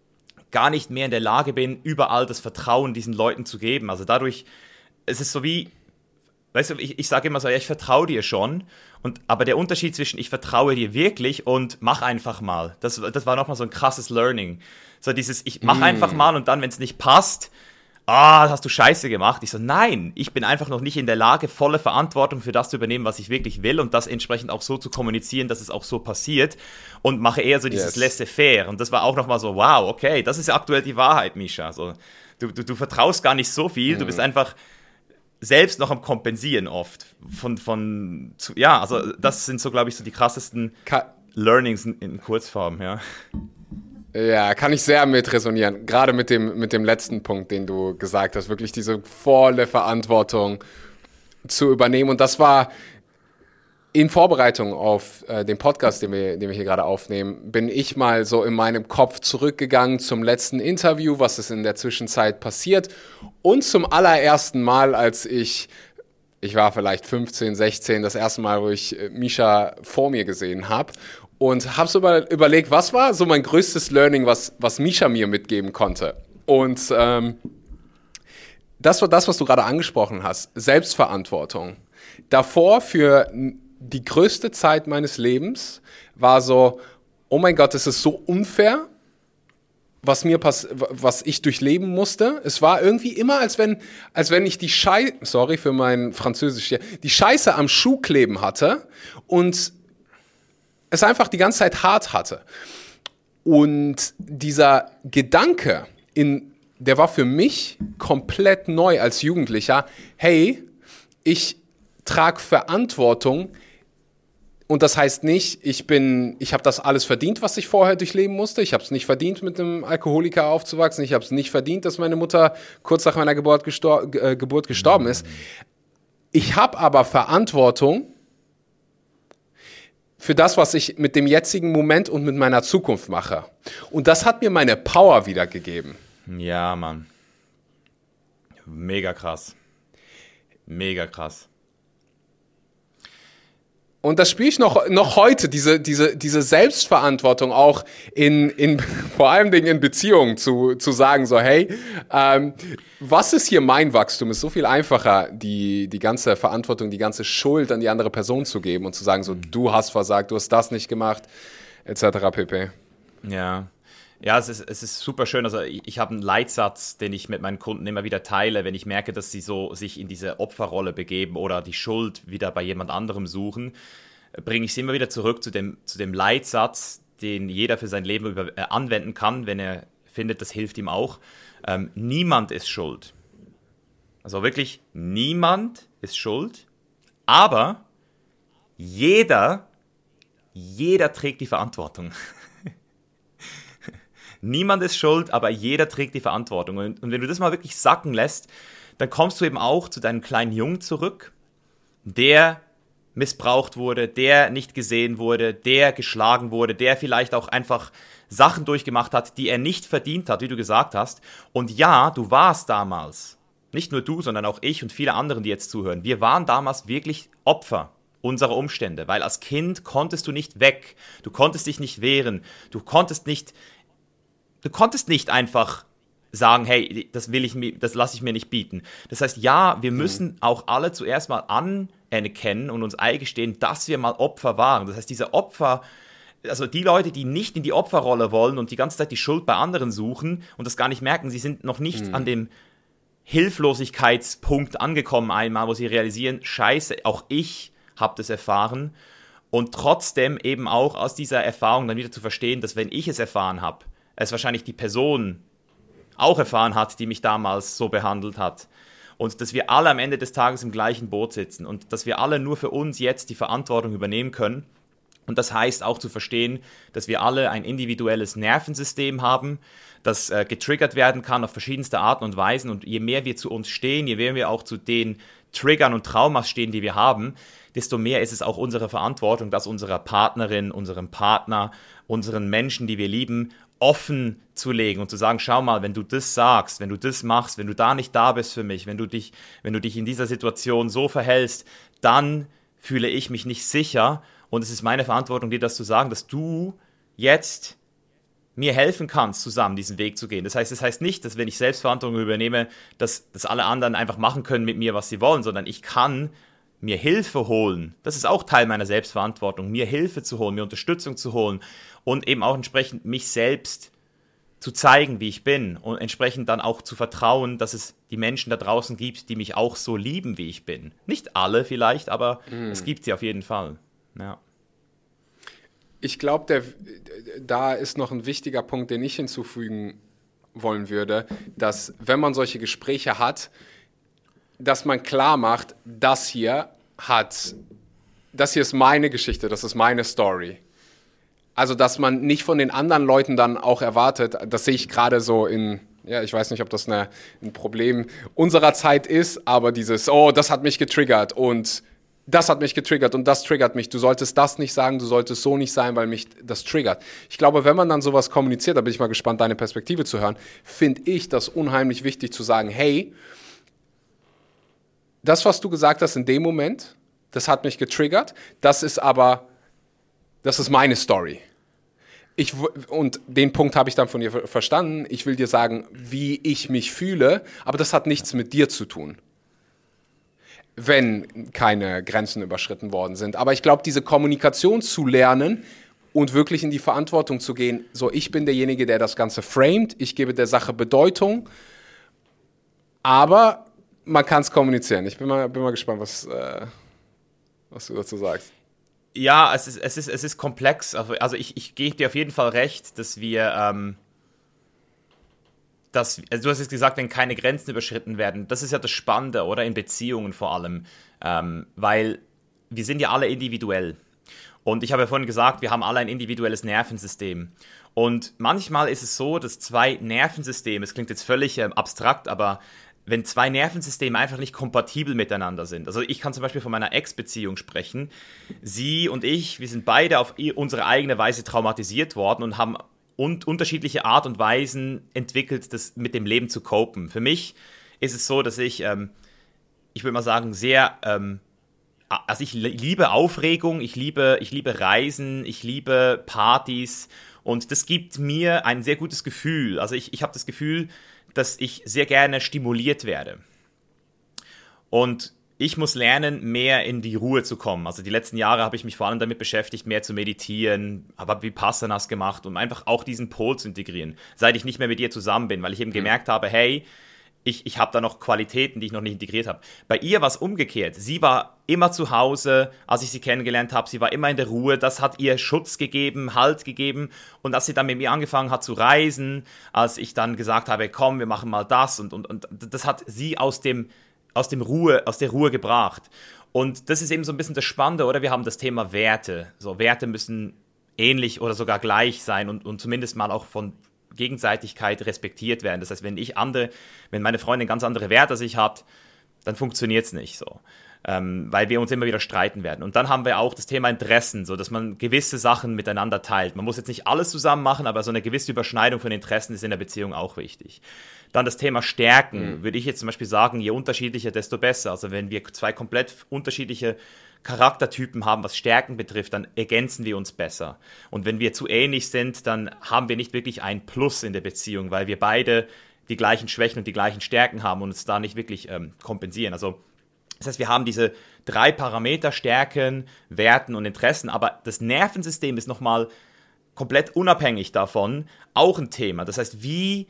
gar nicht mehr in der Lage bin, überall das Vertrauen diesen Leuten zu geben. Also dadurch, es ist so wie, weißt du, ich, ich sage immer so, ja, ich vertraue dir schon. Und, aber der Unterschied zwischen ich vertraue dir wirklich und mach einfach mal, das, das war nochmal so ein krasses Learning. So dieses, ich mach mm. einfach mal und dann, wenn es nicht passt, ah, hast du Scheiße gemacht. Ich so, nein, ich bin einfach noch nicht in der Lage, volle Verantwortung für das zu übernehmen, was ich wirklich will und das entsprechend auch so zu kommunizieren, dass es auch so passiert und mache eher so dieses yes. Laissez-faire. Und das war auch nochmal so, wow, okay, das ist ja aktuell die Wahrheit, Misha. So, du, du, du vertraust gar nicht so viel, mm. du bist einfach selbst noch am Kompensieren oft. Von, von, zu, ja, also das sind so, glaube ich, so die krassesten Ka- Learnings in, in Kurzform, ja. Ja, kann ich sehr mit resonieren. Gerade mit dem, mit dem letzten Punkt, den du gesagt hast, wirklich diese volle Verantwortung zu übernehmen. Und das war in Vorbereitung auf äh, den Podcast, den wir, den wir hier gerade aufnehmen, bin ich mal so in meinem Kopf zurückgegangen zum letzten Interview, was ist in der Zwischenzeit passiert. Und zum allerersten Mal, als ich, ich war vielleicht fünfzehn, sechzehn, das erste Mal, wo ich äh, Misha vor mir gesehen habe. Und habe so über, überlegt, was war so mein größtes Learning, was, was Misha mir mitgeben konnte. Und ähm, das war das, was du gerade angesprochen hast, Selbstverantwortung. Davor für die größte Zeit meines Lebens war so, oh mein Gott, es ist so unfair, was mir pass- was ich durchleben musste. Es war irgendwie immer, als wenn, als wenn ich die Scheiße, sorry für mein Französisch hier, die Scheiße am Schuh kleben hatte und es einfach die ganze Zeit hart hatte. Und dieser Gedanke, in, der war für mich komplett neu als Jugendlicher. Hey, ich trage Verantwortung und das heißt nicht, ich bin, ich habe das alles verdient, was ich vorher durchleben musste. Ich habe es nicht verdient, mit einem Alkoholiker aufzuwachsen. Ich habe es nicht verdient, dass meine Mutter kurz nach meiner Geburt, gestor- äh, Geburt gestorben ist. Ich habe aber Verantwortung für das, was ich mit dem jetzigen Moment und mit meiner Zukunft mache. Und das hat mir meine Power wiedergegeben. Ja, Mann. Mega krass. Mega krass. Und das spüre ich noch, noch heute, diese, diese, diese Selbstverantwortung auch in, in, vor allem in Beziehungen zu, zu sagen, so, hey, ähm, was ist hier mein Wachstum? Ist so viel einfacher, die, die ganze Verantwortung, die ganze Schuld an die andere Person zu geben und zu sagen, so, du hast versagt, du hast das nicht gemacht, et cetera pp. Ja. Ja, es ist, es ist super schön. Also ich, ich habe einen Leitsatz, den ich mit meinen Kunden immer wieder teile, wenn ich merke, dass sie so sich in diese Opferrolle begeben oder die Schuld wieder bei jemand anderem suchen, bringe ich sie immer wieder zurück zu dem, zu dem Leitsatz, den jeder für sein Leben über, äh, anwenden kann, wenn er findet, das hilft ihm auch. Ähm, niemand ist schuld. Also wirklich, niemand ist schuld, aber jeder, jeder trägt die Verantwortung. Niemand ist schuld, aber jeder trägt die Verantwortung. Und, und wenn du das mal wirklich sacken lässt, dann kommst du eben auch zu deinem kleinen Jungen zurück, der missbraucht wurde, der nicht gesehen wurde, der geschlagen wurde, der vielleicht auch einfach Sachen durchgemacht hat, die er nicht verdient hat, wie du gesagt hast. Und ja, du warst damals, nicht nur du, sondern auch ich und viele anderen, die jetzt zuhören, wir waren damals wirklich Opfer unserer Umstände, weil als Kind konntest du nicht weg, du konntest dich nicht wehren, du konntest nicht Du konntest nicht einfach sagen, hey, das will ich mir, das lasse ich mir nicht bieten. Das heißt, ja, wir müssen auch alle zuerst mal anerkennen und uns eingestehen, dass wir mal Opfer waren. Das heißt, diese Opfer, also die Leute, die nicht in die Opferrolle wollen und die ganze Zeit die Schuld bei anderen suchen und das gar nicht merken, sie sind noch nicht mhm. an dem Hilflosigkeitspunkt angekommen einmal, wo sie realisieren, scheiße, auch ich habe das erfahren. Und trotzdem eben auch aus dieser Erfahrung dann wieder zu verstehen, dass wenn ich es erfahren habe, es wahrscheinlich die Person auch erfahren hat, die mich damals so behandelt hat. Und dass wir alle am Ende des Tages im gleichen Boot sitzen und dass wir alle nur für uns jetzt die Verantwortung übernehmen können. Und das heißt auch zu verstehen, dass wir alle ein individuelles Nervensystem haben, das äh, getriggert werden kann auf verschiedenste Arten und Weisen. Und je mehr wir zu uns stehen, je mehr wir auch zu den Triggern und Traumas stehen, die wir haben, desto mehr ist es auch unsere Verantwortung, das unserer Partnerin, unserem Partner, unseren Menschen, die wir lieben, offen zu legen und zu sagen, schau mal, wenn du das sagst, wenn du das machst, wenn du da nicht da bist für mich, wenn du dich, wenn du dich in dieser Situation so verhältst, dann fühle ich mich nicht sicher und es ist meine Verantwortung, dir das zu sagen, dass du jetzt mir helfen kannst, zusammen diesen Weg zu gehen. Das heißt, das heißt nicht, dass wenn ich Selbstverantwortung übernehme, dass, dass alle anderen einfach machen können mit mir, was sie wollen, sondern ich kann mir Hilfe holen. Das ist auch Teil meiner Selbstverantwortung, mir Hilfe zu holen, mir Unterstützung zu holen und eben auch entsprechend mich selbst zu zeigen, wie ich bin und entsprechend dann auch zu vertrauen, dass es die Menschen da draußen gibt, die mich auch so lieben, wie ich bin. Nicht alle vielleicht, aber mm. es gibt sie auf jeden Fall. Ja. Ich glaube, da ist noch ein wichtiger Punkt, den ich hinzufügen wollen würde, dass wenn man solche Gespräche hat, dass man klar macht, das hier hat, das hier ist meine Geschichte, das ist meine Story. Also, dass man nicht von den anderen Leuten dann auch erwartet, das sehe ich gerade so in, ja, ich weiß nicht, ob das eine, ein Problem unserer Zeit ist, aber dieses, oh, das hat mich getriggert und das hat mich getriggert und das triggert mich. Du solltest das nicht sagen, du solltest so nicht sein, weil mich das triggert. Ich glaube, wenn man dann sowas kommuniziert, da bin ich mal gespannt, deine Perspektive zu hören, finde ich das unheimlich wichtig zu sagen, hey, das, was du gesagt hast in dem Moment, das hat mich getriggert, das ist aber, das ist meine Story. Ich, und den Punkt habe ich dann von dir verstanden. Ich will dir sagen, wie ich mich fühle, aber das hat nichts mit dir zu tun, wenn keine Grenzen überschritten worden sind. Aber ich glaube, diese Kommunikation zu lernen und wirklich in die Verantwortung zu gehen, so ich bin derjenige, der das Ganze framet, ich gebe der Sache Bedeutung, aber man kann es kommunizieren. Ich bin mal, bin mal gespannt, was, äh, was du dazu sagst. Ja, es ist, es ist, es ist komplex. Also ich, ich gebe dir auf jeden Fall recht, dass wir, ähm, dass, also du hast jetzt gesagt, wenn keine Grenzen überschritten werden. Das ist ja das Spannende, oder? In Beziehungen vor allem. Ähm, weil wir sind ja alle individuell. Und ich habe ja vorhin gesagt, wir haben alle ein individuelles Nervensystem. Und manchmal ist es so, dass zwei Nervensysteme, es klingt jetzt völlig ähm, abstrakt, aber wenn zwei Nervensysteme einfach nicht kompatibel miteinander sind. Also ich kann zum Beispiel von meiner Ex-Beziehung sprechen. Sie und ich, wir sind beide auf unsere eigene Weise traumatisiert worden und haben un- unterschiedliche Art und Weisen entwickelt, das mit dem Leben zu copen. Für mich ist es so, dass ich ähm, ich würde mal sagen, sehr, ähm, also ich liebe Aufregung, ich liebe, ich liebe Reisen, ich liebe Partys und das gibt mir ein sehr gutes Gefühl. Also ich, ich habe das Gefühl, dass ich sehr gerne stimuliert werde. Und ich muss lernen, mehr in die Ruhe zu kommen. Also die letzten Jahre habe ich mich vor allem damit beschäftigt, mehr zu meditieren, habe Vipassanas gemacht, um einfach auch diesen Pol zu integrieren, seit ich nicht mehr mit ihr zusammen bin, weil ich eben gemerkt habe, hey, ich, ich habe da noch Qualitäten, die ich noch nicht integriert habe. Bei ihr war es umgekehrt. Sie war immer zu Hause, als ich sie kennengelernt habe. Sie war immer in der Ruhe. Das hat ihr Schutz gegeben, Halt gegeben. Und als sie dann mit mir angefangen hat zu reisen, als ich dann gesagt habe, komm, wir machen mal das. Und, und, und das hat sie aus dem, aus dem Ruhe, aus der Ruhe gebracht. Und das ist eben so ein bisschen das Spannende, oder? Wir haben das Thema Werte. So, Werte müssen ähnlich oder sogar gleich sein und, und zumindest mal auch von Gegenseitigkeit respektiert werden. Das heißt, wenn ich andere, wenn meine Freundin ganz andere Werte als ich hat, dann funktioniert es nicht so. Ähm, weil wir uns immer wieder streiten werden. Und dann haben wir auch das Thema Interessen, so dass man gewisse Sachen miteinander teilt. Man muss jetzt nicht alles zusammen machen, aber so eine gewisse Überschneidung von Interessen ist in der Beziehung auch wichtig. Dann das Thema Stärken, mhm. würde ich jetzt zum Beispiel sagen, je unterschiedlicher, desto besser. Also wenn wir zwei komplett unterschiedliche Charaktertypen haben, was Stärken betrifft, dann ergänzen wir uns besser. Und wenn wir zu ähnlich sind, dann haben wir nicht wirklich ein Plus in der Beziehung, weil wir beide die gleichen Schwächen und die gleichen Stärken haben und uns da nicht wirklich ähm, kompensieren. Also das heißt, wir haben diese drei Parameter, Stärken, Werten und Interessen, aber das Nervensystem ist nochmal komplett unabhängig davon auch ein Thema. Das heißt, wie,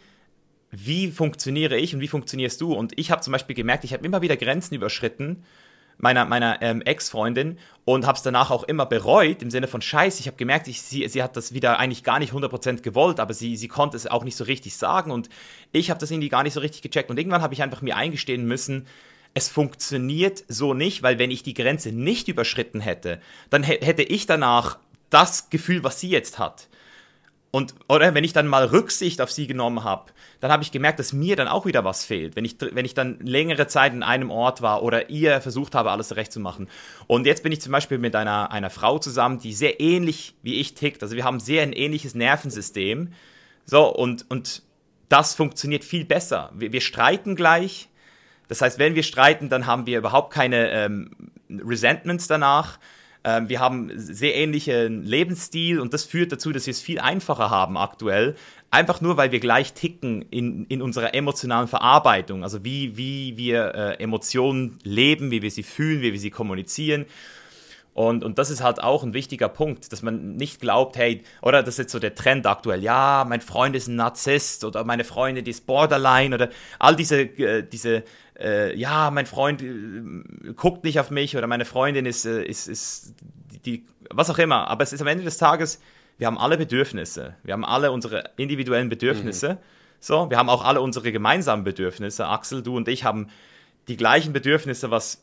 wie funktioniere ich und wie funktionierst du? Und ich habe zum Beispiel gemerkt, ich habe immer wieder Grenzen überschritten, meiner, meiner ähm, Ex-Freundin und habe es danach auch immer bereut, im Sinne von Scheiße, ich habe gemerkt, ich, sie, sie hat das wieder eigentlich gar nicht hundert Prozent gewollt, aber sie, sie konnte es auch nicht so richtig sagen und ich habe das irgendwie gar nicht so richtig gecheckt und irgendwann habe ich einfach mir eingestehen müssen, es funktioniert so nicht, weil wenn ich die Grenze nicht überschritten hätte, dann h- hätte ich danach das Gefühl, was sie jetzt hat. Und, oder wenn ich dann mal Rücksicht auf sie genommen habe, dann habe ich gemerkt, dass mir dann auch wieder was fehlt, wenn ich, wenn ich dann längere Zeit in einem Ort war oder ihr versucht habe, alles recht zu machen. Und jetzt bin ich zum Beispiel mit einer, einer Frau zusammen, die sehr ähnlich wie ich tickt. Also wir haben sehr ein ähnliches Nervensystem. So, und, und das funktioniert viel besser. Wir, wir streiten gleich. Das heißt, wenn wir streiten, dann haben wir überhaupt keine ähm, Resentments danach. Ähm, wir haben sehr ähnlichen Lebensstil und das führt dazu, dass wir es viel einfacher haben aktuell. Einfach nur, weil wir gleich ticken in, in unserer emotionalen Verarbeitung. Also wie, wie wir äh, Emotionen leben, wie wir sie fühlen, wie wir sie kommunizieren. Und, und das ist halt auch ein wichtiger Punkt, dass man nicht glaubt, hey, oder das ist jetzt so der Trend aktuell, ja, mein Freund ist ein Narzisst oder meine Freundin die ist Borderline oder all diese, äh, diese äh, ja, mein Freund äh, guckt nicht auf mich oder meine Freundin ist, äh, ist, ist die, die, was auch immer. Aber es ist am Ende des Tages, wir haben alle Bedürfnisse, wir haben alle unsere individuellen Bedürfnisse, mhm. so, wir haben auch alle unsere gemeinsamen Bedürfnisse. Axel, du und ich haben die gleichen Bedürfnisse, was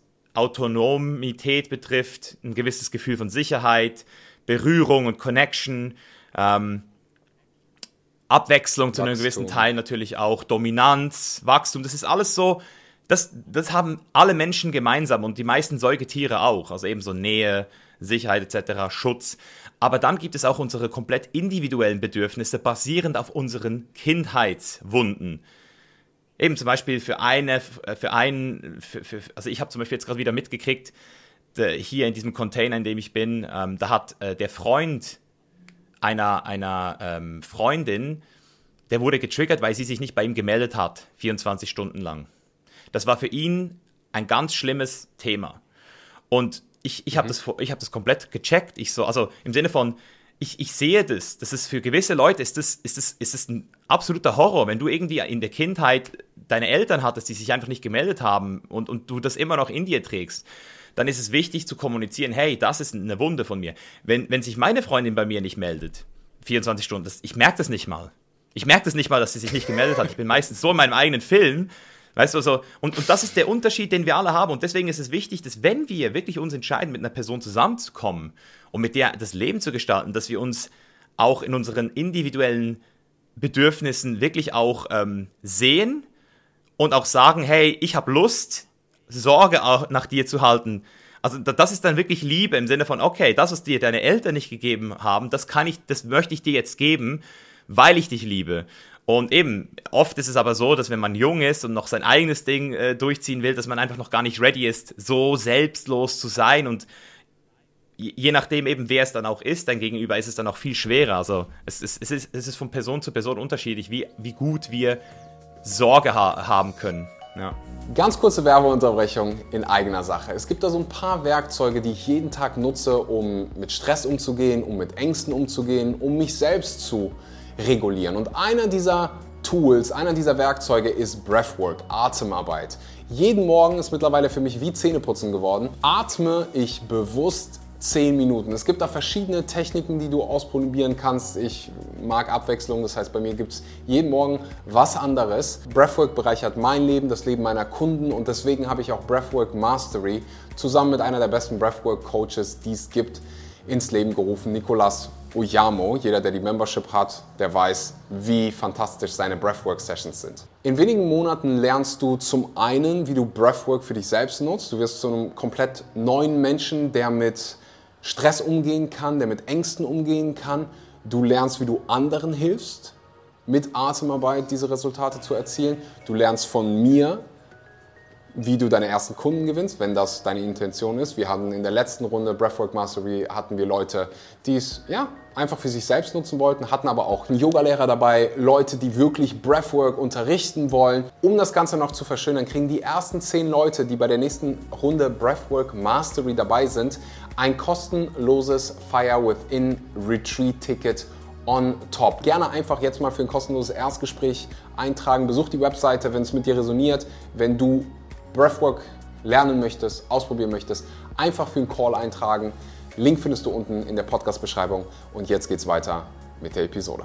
Autonomität betrifft, ein gewisses Gefühl von Sicherheit, Berührung und Connection, ähm, Abwechslung zu einem gewissen Teil natürlich auch, Dominanz, Wachstum, das ist alles so, das, das haben alle Menschen gemeinsam und die meisten Säugetiere auch, also eben so Nähe, Sicherheit et cetera, Schutz. Aber dann gibt es auch unsere komplett individuellen Bedürfnisse, basierend auf unseren Kindheitswunden. Eben zum Beispiel für eine, für einen, für, für, also ich habe zum Beispiel jetzt gerade wieder mitgekriegt, de, hier in diesem Container, in dem ich bin, ähm, da hat äh, der Freund einer, einer ähm, Freundin, der wurde getriggert, weil sie sich nicht bei ihm gemeldet hat, vierundzwanzig Stunden lang. Das war für ihn ein ganz schlimmes Thema. Und ich, ich habe mhm. das, ich hab das komplett gecheckt. Ich so, also im Sinne von, Ich, ich sehe das, das ist für gewisse Leute ist das, ist, das, ist das ein absoluter Horror, wenn du irgendwie in der Kindheit deine Eltern hattest, die sich einfach nicht gemeldet haben und, und du das immer noch in dir trägst, dann ist es wichtig zu kommunizieren, hey, das ist eine Wunde von mir. Wenn, wenn sich meine Freundin bei mir nicht meldet, vierundzwanzig Stunden, das, ich merke das nicht mal. Ich merke das nicht mal, dass sie sich nicht gemeldet hat. Ich bin meistens so in meinem eigenen Film, weißt du, so, und, und das ist der Unterschied, den wir alle haben. Und deswegen ist es wichtig, dass wenn wir wirklich uns entscheiden, mit einer Person zusammenzukommen und mit der das Leben zu gestalten, dass wir uns auch in unseren individuellen Bedürfnissen wirklich auch ähm, sehen und auch sagen, hey, ich habe Lust, Sorge auch nach dir zu halten. Also das ist dann wirklich Liebe im Sinne von, okay, das, was dir deine Eltern nicht gegeben haben, das kann ich, das möchte ich dir jetzt geben, weil ich dich liebe. Und eben, oft ist es aber so, dass wenn man jung ist und noch sein eigenes Ding äh, durchziehen will, dass man einfach noch gar nicht ready ist, so selbstlos zu sein. Und je, je nachdem eben, wer es dann auch ist, dein Gegenüber, ist es dann auch viel schwerer. Also es, es, es, ist, es ist von Person zu Person unterschiedlich, wie, wie gut wir Sorge ha- haben können. Ja. Ganz kurze Werbeunterbrechung in eigener Sache. Es gibt da so ein paar Werkzeuge, die ich jeden Tag nutze, um mit Stress umzugehen, um mit Ängsten umzugehen, um mich selbst zu regulieren. Und einer dieser Tools, einer dieser Werkzeuge ist Breathwork, Atemarbeit. Jeden Morgen ist mittlerweile für mich wie Zähneputzen geworden. Atme ich bewusst zehn Minuten. Es gibt da verschiedene Techniken, die du ausprobieren kannst. Ich mag Abwechslung, das heißt, bei mir gibt es jeden Morgen was anderes. Breathwork bereichert mein Leben, das Leben meiner Kunden und deswegen habe ich auch Breathwork Mastery zusammen mit einer der besten Breathwork Coaches, die es gibt, ins Leben gerufen, Nicolas Uyamo. Jeder, der die Membership hat, der weiß, wie fantastisch seine Breathwork-Sessions sind. In wenigen Monaten lernst du zum einen, wie du Breathwork für dich selbst nutzt. Du wirst zu einem komplett neuen Menschen, der mit Stress umgehen kann, der mit Ängsten umgehen kann. Du lernst, wie du anderen hilfst, mit Atemarbeit diese Resultate zu erzielen. Du lernst von mir, wie du deine ersten Kunden gewinnst, wenn das deine Intention ist. Wir hatten in der letzten Runde Breathwork Mastery hatten wir Leute, die es ja, einfach für sich selbst nutzen wollten, hatten aber auch einen Yogalehrer dabei, Leute, die wirklich Breathwork unterrichten wollen. Um das Ganze noch zu verschönern, kriegen die ersten zehn Leute, die bei der nächsten Runde Breathwork Mastery dabei sind, ein kostenloses Fire Within Retreat Ticket on top. Gerne einfach jetzt mal für ein kostenloses Erstgespräch eintragen. Besuch die Webseite, wenn es mit dir resoniert, wenn du Breathwork lernen möchtest, ausprobieren möchtest, einfach für einen Call eintragen. Link findest du unten in der Podcast-Beschreibung. Und jetzt geht's weiter mit der Episode.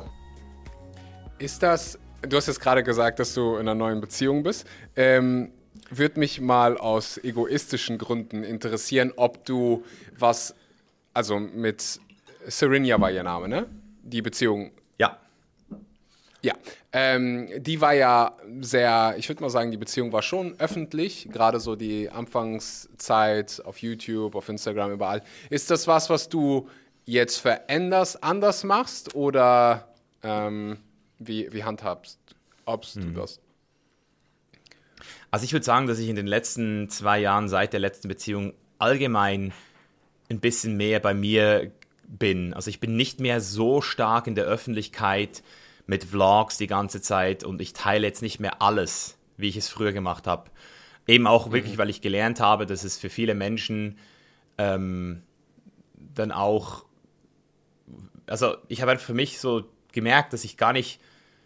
Ist das, du hast jetzt gerade gesagt, dass du in einer neuen Beziehung bist. Ähm, würde mich mal aus egoistischen Gründen interessieren, ob du was, also mit Serenia war ihr Name, ne? Die Beziehung. Ja. Ja, ähm, die war ja sehr, ich würde mal sagen, die Beziehung war schon öffentlich, gerade so die Anfangszeit auf YouTube, auf Instagram, überall. Ist das was, was du jetzt veränderst, anders machst oder ähm, wie, wie handhabst obst hm. du das? Also ich würde sagen, dass ich in den letzten zwei Jahren seit der letzten Beziehung allgemein ein bisschen mehr bei mir bin. Also ich bin nicht mehr so stark in der Öffentlichkeit mit Vlogs die ganze Zeit und ich teile jetzt nicht mehr alles, wie ich es früher gemacht habe. Eben auch wirklich, mhm. weil ich gelernt habe, dass es für viele Menschen ähm, dann auch, also ich habe halt für mich so gemerkt, dass ich gar nicht,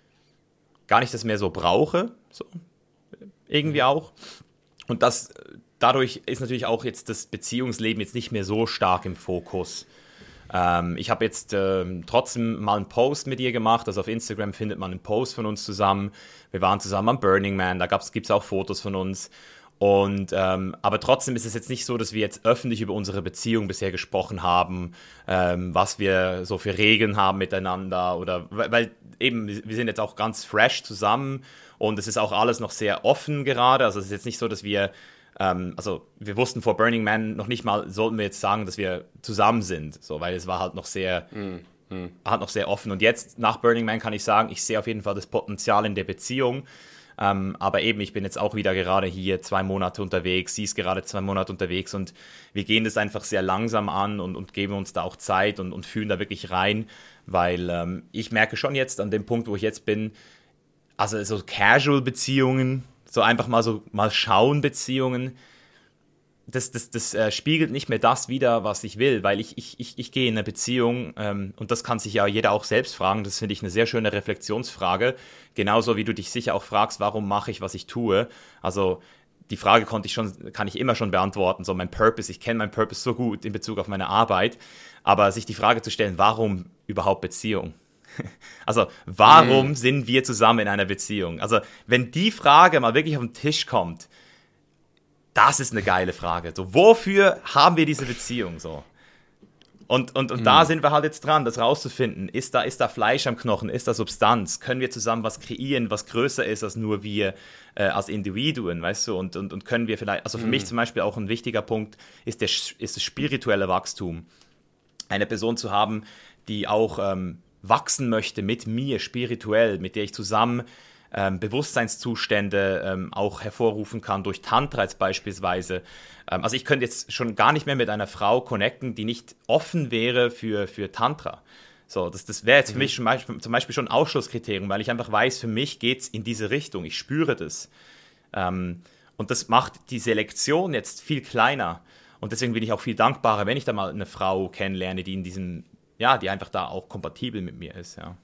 gar nicht das mehr so brauche, so irgendwie mhm. auch. Und das, dadurch ist natürlich auch jetzt das Beziehungsleben jetzt nicht mehr so stark im Fokus. Ähm, ich habe jetzt ähm, trotzdem mal einen Post mit ihr gemacht, also auf Instagram findet man einen Post von uns zusammen. Wir waren zusammen am Burning Man, da gibt es auch Fotos von uns. Und, ähm, aber trotzdem ist es jetzt nicht so, dass wir jetzt öffentlich über unsere Beziehung bisher gesprochen haben, ähm, was wir so für Regeln haben miteinander oder, weil, weil eben, wir sind jetzt auch ganz fresh zusammen und es ist auch alles noch sehr offen gerade, also es ist jetzt nicht so, dass wir Ähm, also wir wussten vor Burning Man noch nicht mal, sollten wir jetzt sagen, dass wir zusammen sind, so, weil es war halt noch sehr, mm, mm. halt noch sehr offen. Und jetzt nach Burning Man kann ich sagen, ich sehe auf jeden Fall das Potenzial in der Beziehung. Ähm, aber eben, ich bin jetzt auch wieder gerade hier zwei Monate unterwegs, sie ist gerade zwei Monate unterwegs und wir gehen das einfach sehr langsam an und, und geben uns da auch Zeit und, und fühlen da wirklich rein, weil ähm, ich merke schon jetzt an dem Punkt, wo ich jetzt bin, also so Casual-Beziehungen, so einfach mal so mal schauen Beziehungen, das, das, das äh, spiegelt nicht mehr das wider, was ich will, weil ich, ich, ich, ich gehe in eine Beziehung ähm, und das kann sich ja jeder auch selbst fragen, das finde ich eine sehr schöne Reflexionsfrage, genauso wie du dich sicher auch fragst, warum mache ich, was ich tue, also die Frage konnte ich schon, kann ich immer schon beantworten, so mein Purpose, ich kenne meinen Purpose so gut in Bezug auf meine Arbeit, aber sich die Frage zu stellen, warum überhaupt Beziehung? Also, warum mhm. sind wir zusammen in einer Beziehung? Also, wenn die Frage mal wirklich auf den Tisch kommt, das ist eine geile Frage. So, wofür haben wir diese Beziehung? So. Und, und, und mhm. da sind wir halt jetzt dran, das rauszufinden. Ist da, ist da Fleisch am Knochen? Ist da Substanz? Können wir zusammen was kreieren, was größer ist als nur wir äh, als Individuen, weißt du? Und, und, und können wir vielleicht, also für mhm. mich zum Beispiel auch ein wichtiger Punkt ist, der, ist das spirituelle Wachstum. Eine Person zu haben, die auch ähm, wachsen möchte mit mir spirituell, mit der ich zusammen ähm, Bewusstseinszustände ähm, auch hervorrufen kann durch Tantra jetzt beispielsweise. Ähm, also ich könnte jetzt schon gar nicht mehr mit einer Frau connecten, die nicht offen wäre für, für Tantra. So, das, das wäre jetzt für mhm. mich schon, zum Beispiel schon ein Ausschlusskriterium, weil ich einfach weiß, für mich geht es in diese Richtung, ich spüre das. Ähm, und das macht die Selektion jetzt viel kleiner. Und deswegen bin ich auch viel dankbarer, wenn ich da mal eine Frau kennenlerne, die in diesem, ja, die einfach da auch kompatibel mit mir ist, ja.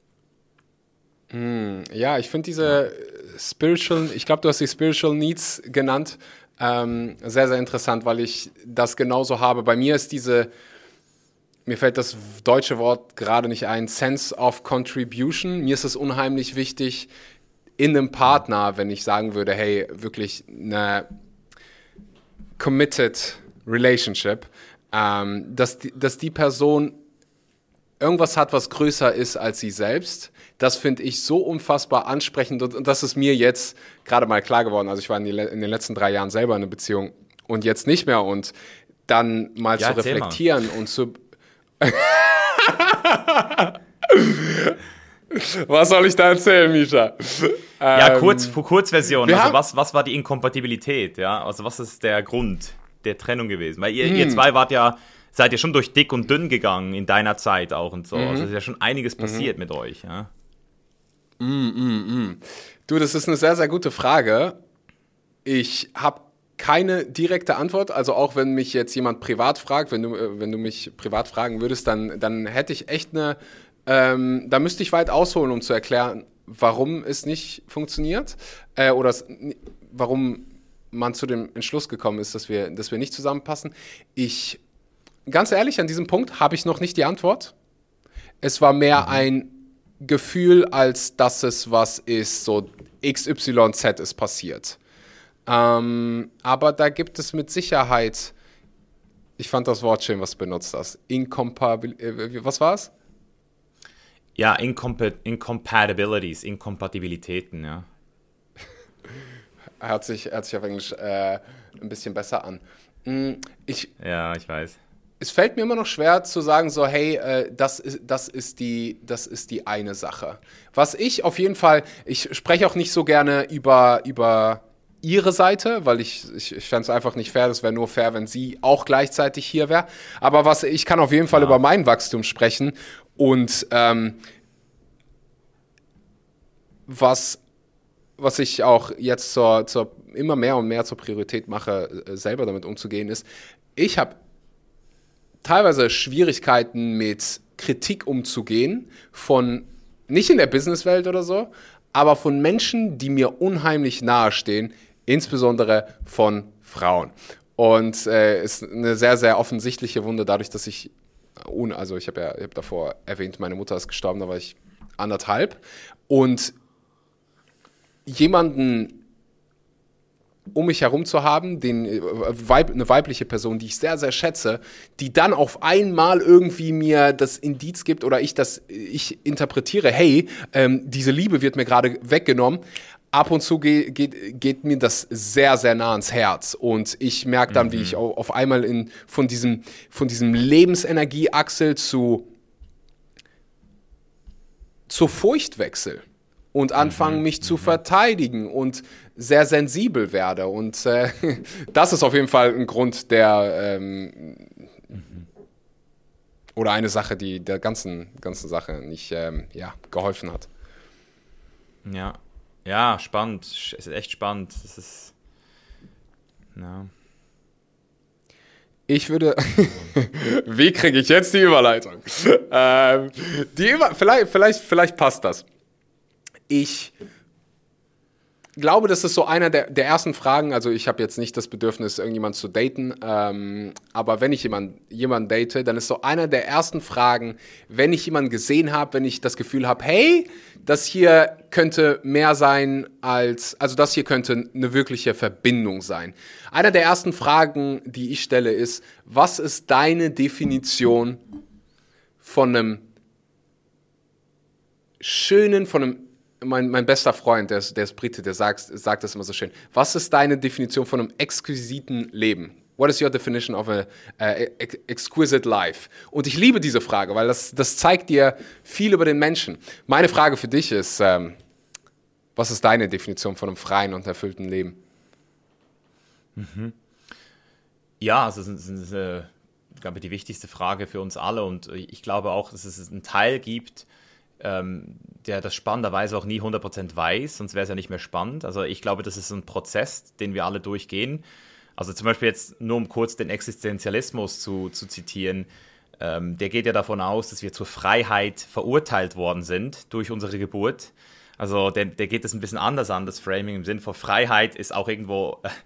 Mm, ja, ich finde diese Spiritual, ich glaube, du hast die Spiritual Needs genannt, ähm, sehr, sehr interessant, weil ich das genauso habe. Bei mir ist diese, mir fällt das deutsche Wort gerade nicht ein, Sense of Contribution. Mir ist es unheimlich wichtig, in einem Partner, wenn ich sagen würde, hey, wirklich eine committed relationship, ähm, dass, die, dass die Person irgendwas hat, was größer ist als sie selbst. Das finde ich so unfassbar ansprechend und, und das ist mir jetzt gerade mal klar geworden. Also ich war in, die, in den letzten drei Jahren selber in einer Beziehung und jetzt nicht mehr und dann mal ja, zu reflektieren mal. und zu... Was soll ich da erzählen, Misha? Ja, ähm, kurz, Kurzversion. Also was, was war die Inkompatibilität? Ja? Also was ist der Grund der Trennung gewesen? Weil ihr, hm. ihr zwei wart ja, seid ja schon durch dick und dünn gegangen in deiner Zeit auch und so. Mhm. Also es ist ja schon einiges passiert mhm. mit euch. Ja? Mm, mm, mm. Du, das ist eine sehr, sehr gute Frage. Ich habe keine direkte Antwort. Also auch wenn mich jetzt jemand privat fragt, wenn du, wenn du mich privat fragen würdest, dann, dann hätte ich echt eine... Ähm, da müsste ich weit ausholen, um zu erklären, warum es nicht funktioniert äh, oder es, warum man zu dem Entschluss gekommen ist, dass wir, dass wir nicht zusammenpassen. Ich, ganz ehrlich, an diesem Punkt habe ich noch nicht die Antwort. Es war mehr mhm. ein Gefühl, als dass es was ist, so X Y Z ist passiert. Ähm, aber da gibt es mit Sicherheit, ich fand das Wort schön, was du benutzt hast, Inkompabil, äh, was war es? Ja, Incompa- Incompatibilities, Inkompatibilitäten, ja. Hört sich, hört sich auf Englisch äh, ein bisschen besser an. Ich, ja, ich weiß. Es fällt mir immer noch schwer zu sagen, so, hey, äh, das ist, das ist die, das ist die eine Sache. Was ich auf jeden Fall, ich spreche auch nicht so gerne über, über ihre Seite, weil ich, ich, ich fände es einfach nicht fair, das wäre nur fair, wenn sie auch gleichzeitig hier wäre. Aber was, ich kann auf jeden Fall ja. über mein Wachstum sprechen. Und ähm, was, was ich auch jetzt zur, zur, immer mehr und mehr zur Priorität mache, selber damit umzugehen, ist, ich habe teilweise Schwierigkeiten mit Kritik umzugehen, von, nicht in der Businesswelt oder so, aber von Menschen, die mir unheimlich nahestehen, insbesondere von Frauen. Und äh, ist eine sehr, sehr offensichtliche Wunde, dadurch, dass ich Also ich habe ja ich hab davor erwähnt, meine Mutter ist gestorben, da war ich anderthalb. Und jemanden um mich herum zu haben, den, Weib, eine weibliche Person, die ich sehr, sehr schätze, die dann auf einmal irgendwie mir das Indiz gibt oder ich das ich interpretiere, hey, ähm, diese Liebe wird mir gerade weggenommen. Ab und zu geht, geht, geht mir das sehr, sehr nah ans Herz. Und ich merke dann, mhm. wie ich auf einmal in, von diesem, von diesem Lebensenergieachsel zu, zur Furcht wechsel und anfange, mhm. mich mhm. zu verteidigen und sehr sensibel werde. Und äh, das ist auf jeden Fall ein Grund, der ähm, mhm. oder eine Sache, die der ganzen, ganzen Sache nicht ähm, ja, geholfen hat. Ja. Ja, spannend. Es ist echt spannend. Das ist. Ja. Ich würde. Wie kriege ich jetzt die Überleitung? ähm, die Über- vielleicht, vielleicht, vielleicht passt das. Ich glaube, das ist so einer der, der ersten Fragen. Also, ich habe jetzt nicht das Bedürfnis, irgendjemanden zu daten. Ähm, aber wenn ich jemanden jemand date, dann ist so einer der ersten Fragen, wenn ich jemanden gesehen habe, wenn ich das Gefühl habe, hey, das hier könnte mehr sein als, also das hier könnte eine wirkliche Verbindung sein. Einer der ersten Fragen, die ich stelle, ist, was ist deine Definition von einem schönen, von einem, mein, mein bester Freund, der ist, der ist Brite, der sagt, sagt das immer so schön, was ist deine Definition von einem exquisiten Leben? What is your definition of a uh, exquisite life? Und ich liebe diese Frage, weil das, das zeigt dir viel über den Menschen. Meine Frage für dich ist, ähm, was ist deine Definition von einem freien und erfüllten Leben? Mhm. Ja, also das ist, das ist äh, ich glaube, die wichtigste Frage für uns alle und ich glaube auch, dass es einen Teil gibt, ähm, der das spannenderweise auch nie hundert Prozent weiß, sonst wäre es ja nicht mehr spannend. Also ich glaube, das ist ein Prozess, den wir alle durchgehen. Also zum Beispiel jetzt nur um kurz den Existenzialismus zu, zu zitieren, ähm, der geht ja davon aus, dass wir zur Freiheit verurteilt worden sind durch unsere Geburt. Also der, der geht es ein bisschen anders an, das Framing im Sinn von Freiheit ist auch irgendwo äh,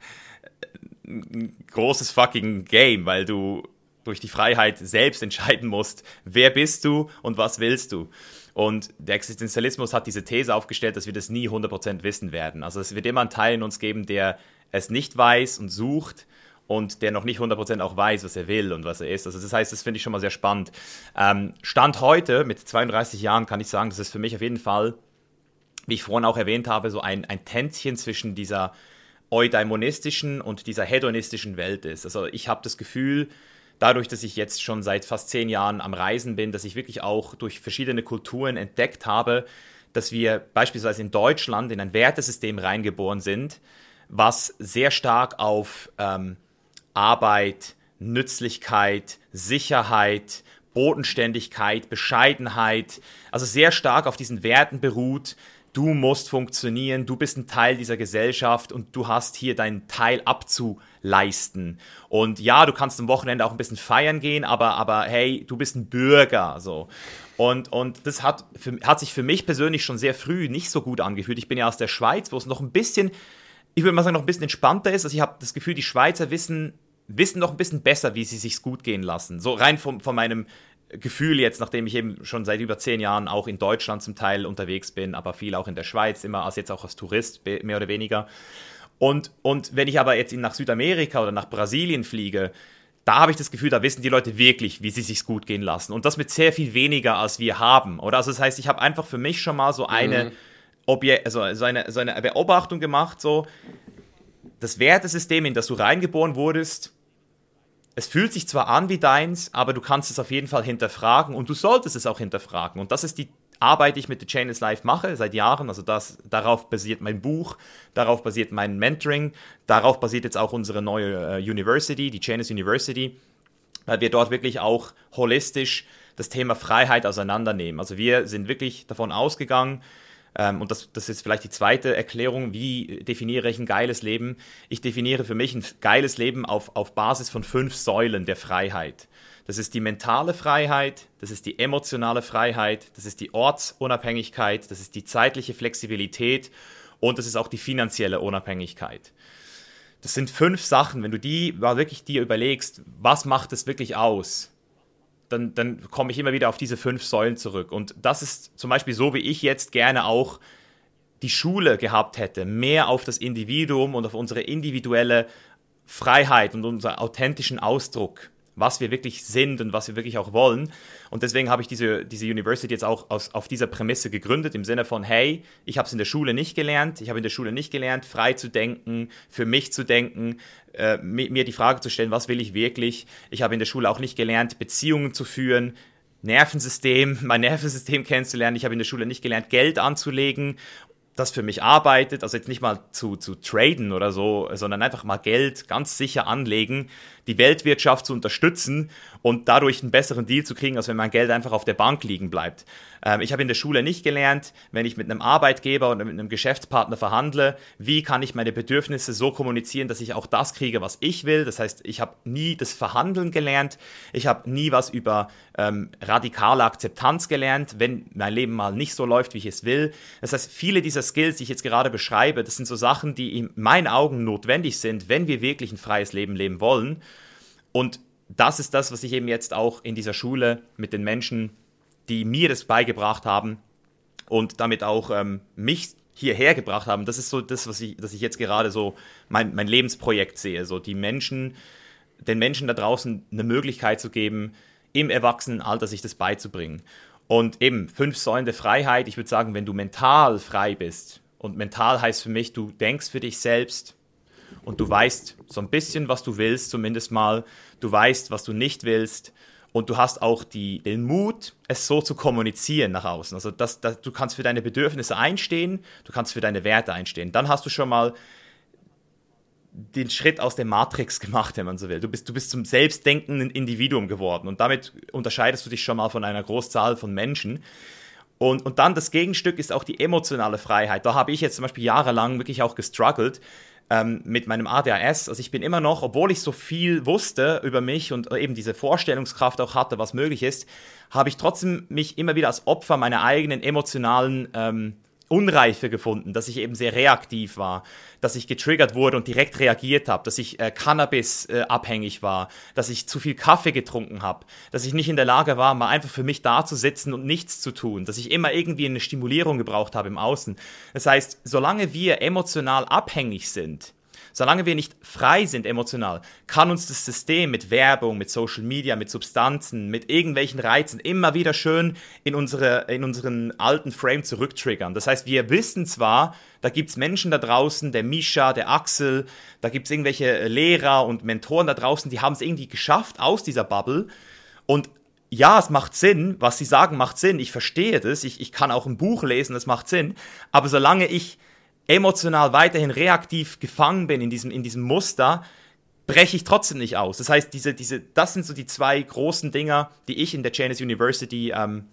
ein großes fucking Game, weil du durch die Freiheit selbst entscheiden musst, wer bist du und was willst du. Und der Existenzialismus hat diese These aufgestellt, dass wir das nie hundert Prozent wissen werden. Also es wird immer einen Teil in uns geben, der es nicht weiß und sucht und der noch nicht hundert Prozent auch weiß, was er will und was er ist. Also das heißt, das finde ich schon mal sehr spannend. Ähm, Stand heute, mit zweiunddreißig Jahren, kann ich sagen, dass es für mich auf jeden Fall, wie ich vorhin auch erwähnt habe, so ein, ein Tänzchen zwischen dieser eudaimonistischen und dieser hedonistischen Welt ist. Also ich habe das Gefühl, dadurch, dass ich jetzt schon seit fast zehn Jahren am Reisen bin, dass ich wirklich auch durch verschiedene Kulturen entdeckt habe, dass wir beispielsweise in Deutschland in ein Wertesystem reingeboren sind, was sehr stark auf ähm, Arbeit, Nützlichkeit, Sicherheit, Bodenständigkeit, Bescheidenheit, also sehr stark auf diesen Werten beruht. Du musst funktionieren, du bist ein Teil dieser Gesellschaft und du hast hier deinen Teil abzuleisten. Und ja, du kannst am Wochenende auch ein bisschen feiern gehen, aber, aber hey, du bist ein Bürger. So. Und, und das hat, für, hat sich für mich persönlich schon sehr früh nicht so gut angefühlt. Ich bin ja aus der Schweiz, wo es noch ein bisschen, ich würde mal sagen, noch ein bisschen entspannter ist. Also ich habe das Gefühl, die Schweizer wissen, wissen noch ein bisschen besser, wie sie sich's gut gehen lassen. So rein von, von meinem Gefühl jetzt, nachdem ich eben schon seit über zehn Jahren auch in Deutschland zum Teil unterwegs bin, aber viel auch in der Schweiz, immer als jetzt auch als Tourist, mehr oder weniger. Und, und wenn ich aber jetzt nach Südamerika oder nach Brasilien fliege, da habe ich das Gefühl, da wissen die Leute wirklich, wie sie sich's gut gehen lassen. Und das mit sehr viel weniger, als wir haben. Oder? Also das heißt, ich habe einfach für mich schon mal so eine, mhm. Obje- also so eine, so eine Beobachtung gemacht, so das Wertesystem, in das du reingeboren wurdest, es fühlt sich zwar an wie deins, aber du kannst es auf jeden Fall hinterfragen und du solltest es auch hinterfragen. Und das ist die Arbeit, die ich mit The Chain is Life mache, seit Jahren. Also das, darauf basiert mein Buch, darauf basiert mein Mentoring, darauf basiert jetzt auch unsere neue äh, University, die Chain is University, weil wir dort wirklich auch holistisch das Thema Freiheit auseinandernehmen. Also wir sind wirklich davon ausgegangen, Ähm, und das, das ist vielleicht die zweite Erklärung, wie definiere ich ein geiles Leben? Ich definiere für mich ein geiles Leben auf, auf Basis von fünf Säulen der Freiheit. Das ist die mentale Freiheit, das ist die emotionale Freiheit, das ist die Ortsunabhängigkeit, das ist die zeitliche Flexibilität und das ist auch die finanzielle Unabhängigkeit. Das sind fünf Sachen, wenn du die mal wirklich dir überlegst, was macht es wirklich aus? Dann, dann komme ich immer wieder auf diese fünf Säulen zurück. Und das ist zum Beispiel so, wie ich jetzt gerne auch die Schule gehabt hätte, mehr auf das Individuum und auf unsere individuelle Freiheit und unseren authentischen Ausdruck, was wir wirklich sind und was wir wirklich auch wollen. Und deswegen habe ich diese, diese University jetzt auch aus, auf dieser Prämisse gegründet, im Sinne von, hey, ich habe es in der Schule nicht gelernt, ich habe in der Schule nicht gelernt, frei zu denken, für mich zu denken, äh, mir die Frage zu stellen, was will ich wirklich? Ich habe in der Schule auch nicht gelernt, Beziehungen zu führen, Nervensystem, mein Nervensystem kennenzulernen. Ich habe in der Schule nicht gelernt, Geld anzulegen, das für mich arbeitet, also jetzt nicht mal zu, zu traden oder so, sondern einfach mal Geld ganz sicher anlegen, die Weltwirtschaft zu unterstützen und dadurch einen besseren Deal zu kriegen, als wenn mein Geld einfach auf der Bank liegen bleibt. Ähm, ich habe in der Schule nicht gelernt, wenn ich mit einem Arbeitgeber oder mit einem Geschäftspartner verhandle, wie kann ich meine Bedürfnisse so kommunizieren, dass ich auch das kriege, was ich will. Das heißt, ich habe nie das Verhandeln gelernt, ich habe nie was über ähm, radikale Akzeptanz gelernt, wenn mein Leben mal nicht so läuft, wie ich es will. Das heißt, viele dieser Skills, die ich jetzt gerade beschreibe, das sind so Sachen, die in meinen Augen notwendig sind, wenn wir wirklich ein freies Leben leben wollen. Und das ist das, was ich eben jetzt auch in dieser Schule mit den Menschen, die mir das beigebracht haben und damit auch ähm, mich hierher gebracht haben. Das ist so das, was ich, dass ich jetzt gerade so mein, mein Lebensprojekt sehe. So die Menschen, den Menschen da draußen eine Möglichkeit zu geben, im Erwachsenenalter sich das beizubringen. Und eben fünf Säulen der Freiheit. Ich würde sagen, wenn du mental frei bist, und mental heißt für mich, du denkst für dich selbst, und du weißt so ein bisschen, was du willst, zumindest mal. Du weißt, was du nicht willst. Und du hast auch die, den Mut, es so zu kommunizieren nach außen. Also das, das, du kannst für deine Bedürfnisse einstehen, du kannst für deine Werte einstehen. Dann hast du schon mal den Schritt aus der Matrix gemacht, wenn man so will. Du bist, du bist zum selbstdenkenden Individuum geworden. Und damit unterscheidest du dich schon mal von einer Großzahl von Menschen. Und, und dann das Gegenstück ist auch die emotionale Freiheit. Da habe ich jetzt zum Beispiel jahrelang wirklich auch gestruggelt, mit meinem A D H S, also ich bin immer noch, obwohl ich so viel wusste über mich und eben diese Vorstellungskraft auch hatte, was möglich ist, habe ich trotzdem mich immer wieder als Opfer meiner eigenen emotionalen ähm, Unreife gefunden, dass ich eben sehr reaktiv war, dass ich getriggert wurde und direkt reagiert habe, dass ich äh, Cannabis äh, abhängig war, dass ich zu viel Kaffee getrunken habe, dass ich nicht in der Lage war, mal einfach für mich da zu sitzen und nichts zu tun, dass ich immer irgendwie eine Stimulierung gebraucht habe im Außen. Das heißt, solange wir emotional abhängig sind, solange wir nicht frei sind emotional, kann uns das System mit Werbung, mit Social Media, mit Substanzen, mit irgendwelchen Reizen immer wieder schön in, unsere, in unseren alten Frame zurücktriggern. Das heißt, wir wissen zwar, da gibt es Menschen da draußen, der Misha, der Axel, da gibt es irgendwelche Lehrer und Mentoren da draußen, die haben es irgendwie geschafft aus dieser Bubble. Und ja, es macht Sinn, was sie sagen, macht Sinn. Ich verstehe das, ich, ich kann auch ein Buch lesen, das macht Sinn. Aber solange ich emotional weiterhin reaktiv gefangen bin in diesem, in diesem Muster, breche ich trotzdem nicht aus. Das heißt, diese, diese, das sind so die zwei großen Dinger, die ich in der Janus University ähm,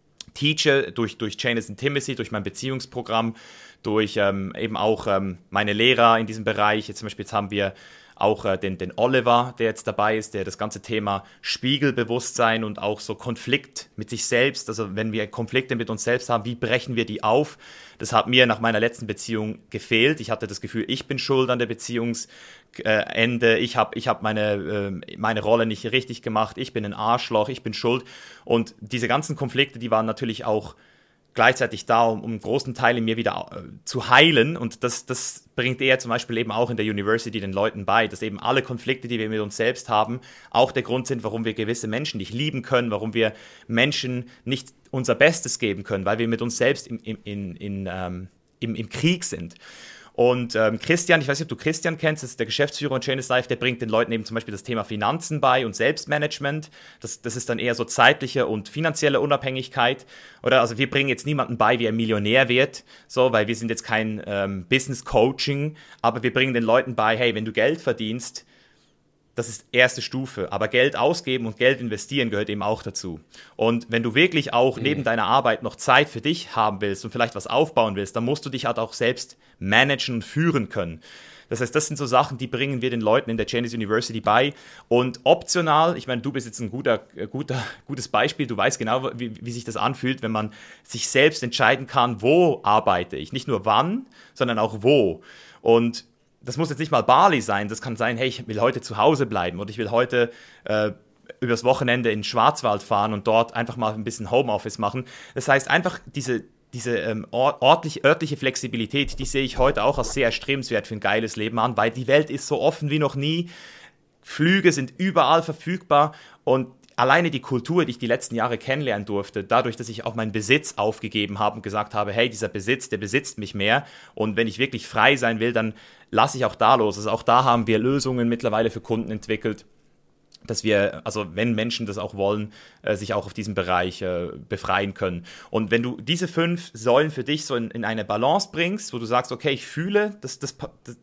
teache, durch, durch Janus Intimacy, durch mein Beziehungsprogramm, durch ähm, eben auch ähm, meine Lehrer in diesem Bereich. Jetzt zum Beispiel jetzt haben wir auch äh, den, den Oliver, der jetzt dabei ist, der das ganze Thema Spiegelbewusstsein und auch so Konflikt mit sich selbst, also wenn wir Konflikte mit uns selbst haben, wie brechen wir die auf? Das hat mir nach meiner letzten Beziehung gefehlt. Ich hatte das Gefühl, ich bin schuld an der Beziehungsende. Ich habe ich hab meine, äh, meine Rolle nicht richtig gemacht. Ich bin ein Arschloch, ich bin schuld. Und diese ganzen Konflikte, die waren natürlich auch gleichzeitig da, um, um einen großen Teil in mir wieder äh, zu heilen. Und das, das bringt er zum Beispiel eben auch in der University den Leuten bei, dass eben alle Konflikte, die wir mit uns selbst haben, auch der Grund sind, warum wir gewisse Menschen nicht lieben können, warum wir Menschen nicht unser Bestes geben können, weil wir mit uns selbst im, im, in, in, ähm, im, im Krieg sind. Und ähm, Christian, ich weiß nicht, ob du Christian kennst, das ist der Geschäftsführer von Janus Life, der bringt den Leuten eben zum Beispiel das Thema Finanzen bei und Selbstmanagement. Das, das ist dann eher so zeitliche und finanzielle Unabhängigkeit. Oder also wir bringen jetzt niemanden bei, wie er Millionär wird, so, weil wir sind jetzt kein ähm, Business Coaching, aber wir bringen den Leuten bei, hey, wenn du Geld verdienst, das ist erste Stufe, aber Geld ausgeben und Geld investieren gehört eben auch dazu. Und wenn du wirklich auch mhm. neben deiner Arbeit noch Zeit für dich haben willst und vielleicht was aufbauen willst, dann musst du dich halt auch selbst managen und führen können. Das heißt, das sind so Sachen, die bringen wir den Leuten in der Janus University bei. Und optional, ich meine, du bist jetzt ein guter, guter, gutes Beispiel, du weißt genau, wie, wie sich das anfühlt, wenn man sich selbst entscheiden kann, wo arbeite ich. Nicht nur wann, sondern auch wo. Und das muss jetzt nicht mal Bali sein, das kann sein, hey, ich will heute zu Hause bleiben oder ich will heute äh, übers Wochenende in den Schwarzwald fahren und dort einfach mal ein bisschen Homeoffice machen. Das heißt, einfach diese, diese ähm, ortliche, örtliche Flexibilität, die sehe ich heute auch als sehr erstrebenswert für ein geiles Leben an, weil die Welt ist so offen wie noch nie. Flüge sind überall verfügbar und alleine die Kultur, die ich die letzten Jahre kennenlernen durfte, dadurch, dass ich auch meinen Besitz aufgegeben habe und gesagt habe, hey, dieser Besitz, der besitzt mich mehr und wenn ich wirklich frei sein will, dann lasse ich auch da los. Also auch da haben wir Lösungen mittlerweile für Kunden entwickelt, dass wir, also wenn Menschen das auch wollen, äh, sich auch auf diesem Bereich äh, befreien können. Und wenn du diese fünf Säulen für dich so in, in eine Balance bringst, wo du sagst, okay, ich fühle, das, das, das,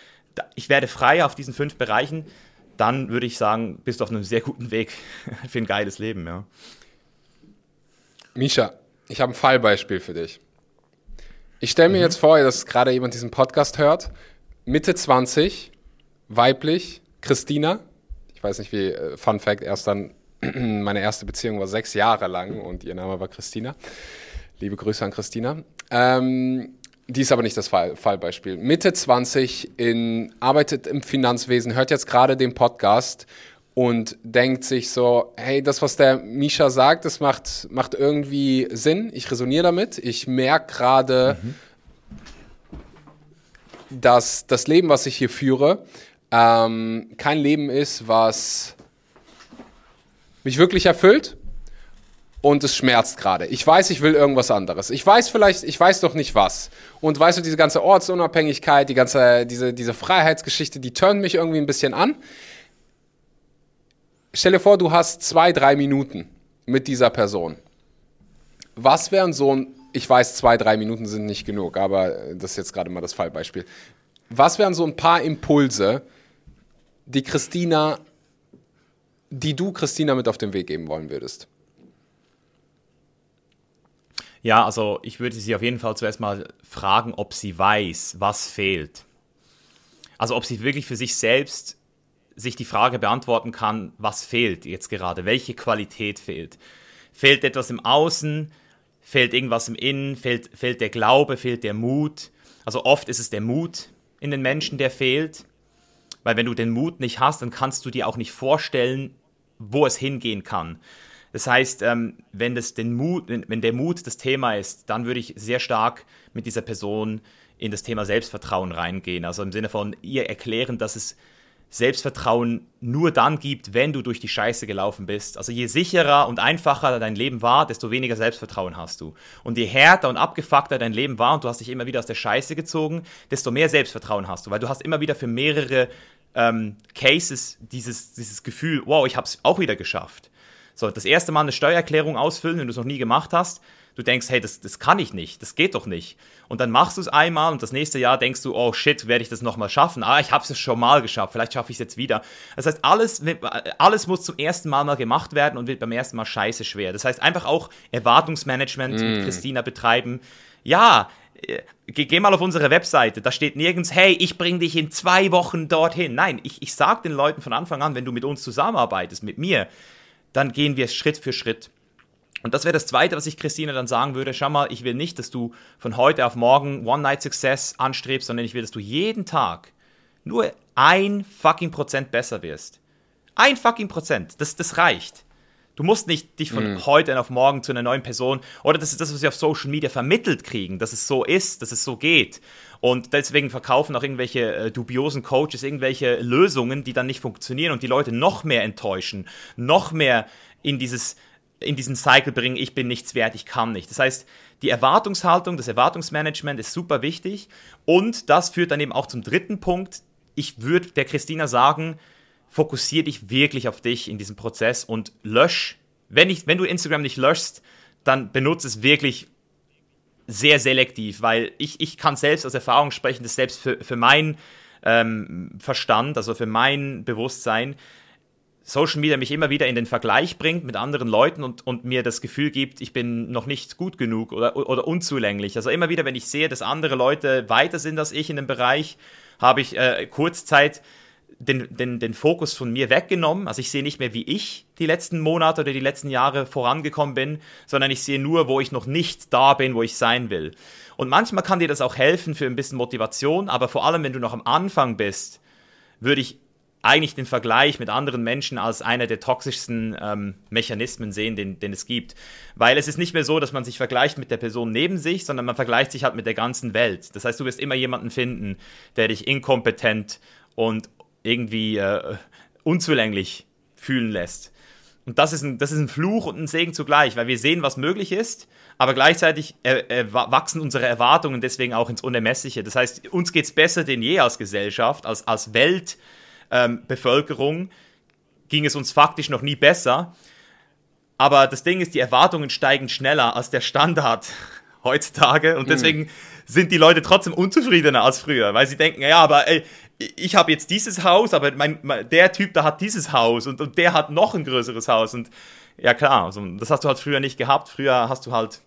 ich werde frei auf diesen fünf Bereichen, dann würde ich sagen, bist du auf einem sehr guten Weg für ein geiles Leben. Ja. Misha, ich habe ein Fallbeispiel für dich. Ich stelle mir mhm. jetzt vor, dass gerade jemand diesen Podcast hört, Mitte zwanzig, weiblich, Christina. Ich weiß nicht wie, äh, Fun Fact, erst dann, meine erste Beziehung war sechs Jahre lang und ihr Name war Christina. Liebe Grüße an Christina. Ähm, die ist aber nicht das Fall, Fallbeispiel. Mitte zwanzig, in, arbeitet im Finanzwesen, hört jetzt gerade den Podcast und denkt sich so, hey, das, was der Misha sagt, das macht, macht irgendwie Sinn. Ich resoniere damit. Ich merke gerade, mhm. dass das Leben, was ich hier führe, ähm, kein Leben ist, was mich wirklich erfüllt. und es schmerzt gerade. Ich weiß, ich will irgendwas anderes. Ich weiß vielleicht, ich weiß doch nicht was. Und weißt du, diese ganze Ortsunabhängigkeit, die ganze, diese, diese Freiheitsgeschichte, die turnt mich irgendwie ein bisschen an. Stell dir vor, du hast zwei, drei Minuten mit dieser Person. Was wären so ein, ich weiß, zwei, drei Minuten sind nicht genug, aber das ist jetzt gerade mal das Fallbeispiel. Was wären so ein paar Impulse, die Christina, die du Christina mit auf den Weg geben wollen würdest? Ja, also ich würde sie auf jeden Fall zuerst mal fragen, ob sie weiß, was fehlt. Also ob sie wirklich für sich selbst sich die Frage beantworten kann, was fehlt jetzt gerade, welche Qualität fehlt. Fehlt etwas im Außen, fehlt irgendwas im Innen, fehlt, fehlt der Glaube, fehlt der Mut. Also oft ist es der Mut in den Menschen, der fehlt. Weil wenn du den Mut nicht hast, dann kannst du dir auch nicht vorstellen, wo es hingehen kann. Das heißt, ähm, wenn, das den Mut, wenn, wenn der Mut das Thema ist, dann würde ich sehr stark mit dieser Person in das Thema Selbstvertrauen reingehen. Also im Sinne von ihr erklären, dass es Selbstvertrauen nur dann gibt, wenn du durch die Scheiße gelaufen bist. Also je sicherer und einfacher dein Leben war, desto weniger Selbstvertrauen hast du. Und je härter und abgefuckter dein Leben war und du hast dich immer wieder aus der Scheiße gezogen, desto mehr Selbstvertrauen hast du. Weil du hast immer wieder für mehrere ähm, Cases dieses, dieses Gefühl, wow, ich habe es auch wieder geschafft. So, das erste Mal eine Steuererklärung ausfüllen, wenn du es noch nie gemacht hast, du denkst, hey, das, das kann ich nicht, das geht doch nicht. Und dann machst du es einmal und das nächste Jahr denkst du, oh shit, werde ich das nochmal schaffen? Ah, ich habe es schon mal geschafft, vielleicht schaffe ich es jetzt wieder. Das heißt, alles, alles muss zum ersten Mal mal gemacht werden und wird beim ersten Mal scheiße schwer. Das heißt, einfach auch Erwartungsmanagement mm. mit Christina betreiben. Ja, geh, geh mal auf unsere Webseite, da steht nirgends, hey, ich bringe dich in zwei Wochen dorthin. Nein, ich, ich sage den Leuten von Anfang an, wenn du mit uns zusammenarbeitest, mit mir, dann gehen wir Schritt für Schritt. Und das wäre das Zweite, was ich Christina dann sagen würde. Schau mal, ich will nicht, dass du von heute auf morgen One-Night-Success anstrebst, sondern ich will, dass du jeden Tag nur ein fucking Prozent besser wirst. Ein fucking Prozent, das, das reicht. Du musst nicht dich von mm. heute auf morgen zu einer neuen Person, oder das ist das, was wir auf Social Media vermittelt kriegen, dass es so ist, dass es so geht. Und deswegen verkaufen auch irgendwelche äh, dubiosen Coaches irgendwelche Lösungen, die dann nicht funktionieren und die Leute noch mehr enttäuschen, noch mehr in dieses in diesen Cycle bringen, ich bin nichts wert, ich kann nicht. Das heißt, die Erwartungshaltung, das Erwartungsmanagement ist super wichtig und das führt dann eben auch zum dritten Punkt. Ich würde der Christina sagen, fokussiere dich wirklich auf dich in diesem Prozess und lösch, wenn, ich, wenn du Instagram nicht löschst, dann benutze es wirklich sehr selektiv, weil ich, ich kann selbst aus Erfahrung sprechen, dass selbst für, für meinen ähm, Verstand, also für mein Bewusstsein, Social Media mich immer wieder in den Vergleich bringt mit anderen Leuten und, und mir das Gefühl gibt, ich bin noch nicht gut genug oder, oder unzulänglich. Also immer wieder, wenn ich sehe, dass andere Leute weiter sind als ich in dem Bereich, habe ich äh, kurzzeit den, den, den Fokus von mir weggenommen. Also ich sehe nicht mehr, wie ich die letzten Monate oder die letzten Jahre vorangekommen bin, sondern ich sehe nur, wo ich noch nicht da bin, wo ich sein will. Und manchmal kann dir das auch helfen für ein bisschen Motivation, aber vor allem, wenn du noch am Anfang bist, würde ich eigentlich den Vergleich mit anderen Menschen als einer der toxischsten ähm, Mechanismen sehen, den, den es gibt. Weil es ist nicht mehr so, dass man sich vergleicht mit der Person neben sich, sondern man vergleicht sich halt mit der ganzen Welt. Das heißt, du wirst immer jemanden finden, der dich inkompetent und irgendwie äh, unzulänglich fühlen lässt. Und das ist, ein, das ist ein Fluch und ein Segen zugleich, weil wir sehen, was möglich ist, aber gleichzeitig äh, äh, wachsen unsere Erwartungen deswegen auch ins Unermessliche. Das heißt, uns geht es besser denn je als Gesellschaft, als, als Welt, Ähm, Bevölkerung, ging es uns faktisch noch nie besser. Aber das Ding ist, die Erwartungen steigen schneller als der Standard heutzutage und deswegen mm. sind die Leute trotzdem unzufriedener als früher, weil sie denken, ja, aber ey, ich habe jetzt dieses Haus, aber mein, mein, der Typ da hat dieses Haus und, und der hat noch ein größeres Haus und ja klar, also, das hast du halt früher nicht gehabt. Früher hast du halt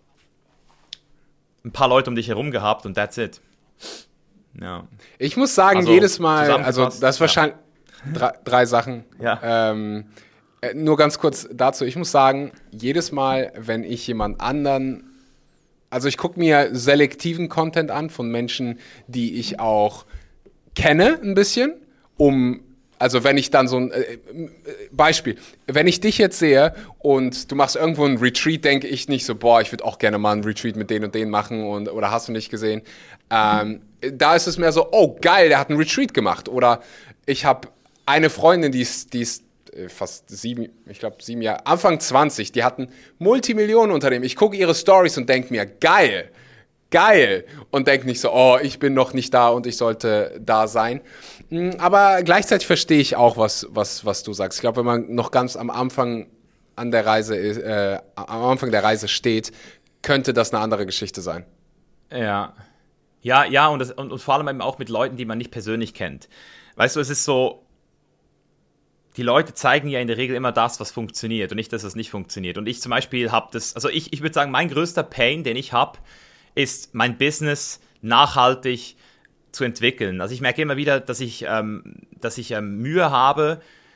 ein paar Leute um dich herum gehabt und that's it. Ja. Ich muss sagen, also, jedes Mal, also das ist wahrscheinlich ja. Drei, drei Sachen. Ja. Ähm, äh, nur ganz kurz dazu. Ich muss sagen, jedes Mal, wenn ich jemand anderen, also ich gucke mir selektiven Content an von Menschen, die ich auch kenne ein bisschen, um, also wenn ich dann so ein äh, Beispiel, wenn ich dich jetzt sehe und du machst irgendwo ein Retreat, denke ich nicht so, boah, ich würde auch gerne mal ein Retreat mit denen und denen machen und oder hast du nicht gesehen. Ähm, da ist es mehr so, oh geil, der hat ein Retreat gemacht oder ich habe eine Freundin, die ist, die ist fast sieben, ich glaube sieben Jahre, Anfang zwanzig, die hatten Multimillionenunternehmen. Ich gucke ihre Stories und denke mir, geil, geil. Und denke nicht so, oh, ich bin noch nicht da und ich sollte da sein. Aber gleichzeitig verstehe ich auch, was, was, was du sagst. Ich glaube, wenn man noch ganz am Anfang an der Reise, äh, am Anfang der Reise steht, könnte das eine andere Geschichte sein. Ja. Ja, ja, und, das, und, und vor allem eben auch mit Leuten, die man nicht persönlich kennt. Weißt du, es ist so, die Leute zeigen ja in der Regel immer das, was funktioniert und nicht das, was nicht funktioniert. Und ich zum Beispiel habe das, also ich, ich würde sagen, mein größter Pain, den ich habe, ist mein Business nachhaltig zu entwickeln. Also ich merke immer wieder, dass ich, ähm, dass ich ähm, Mühe habe,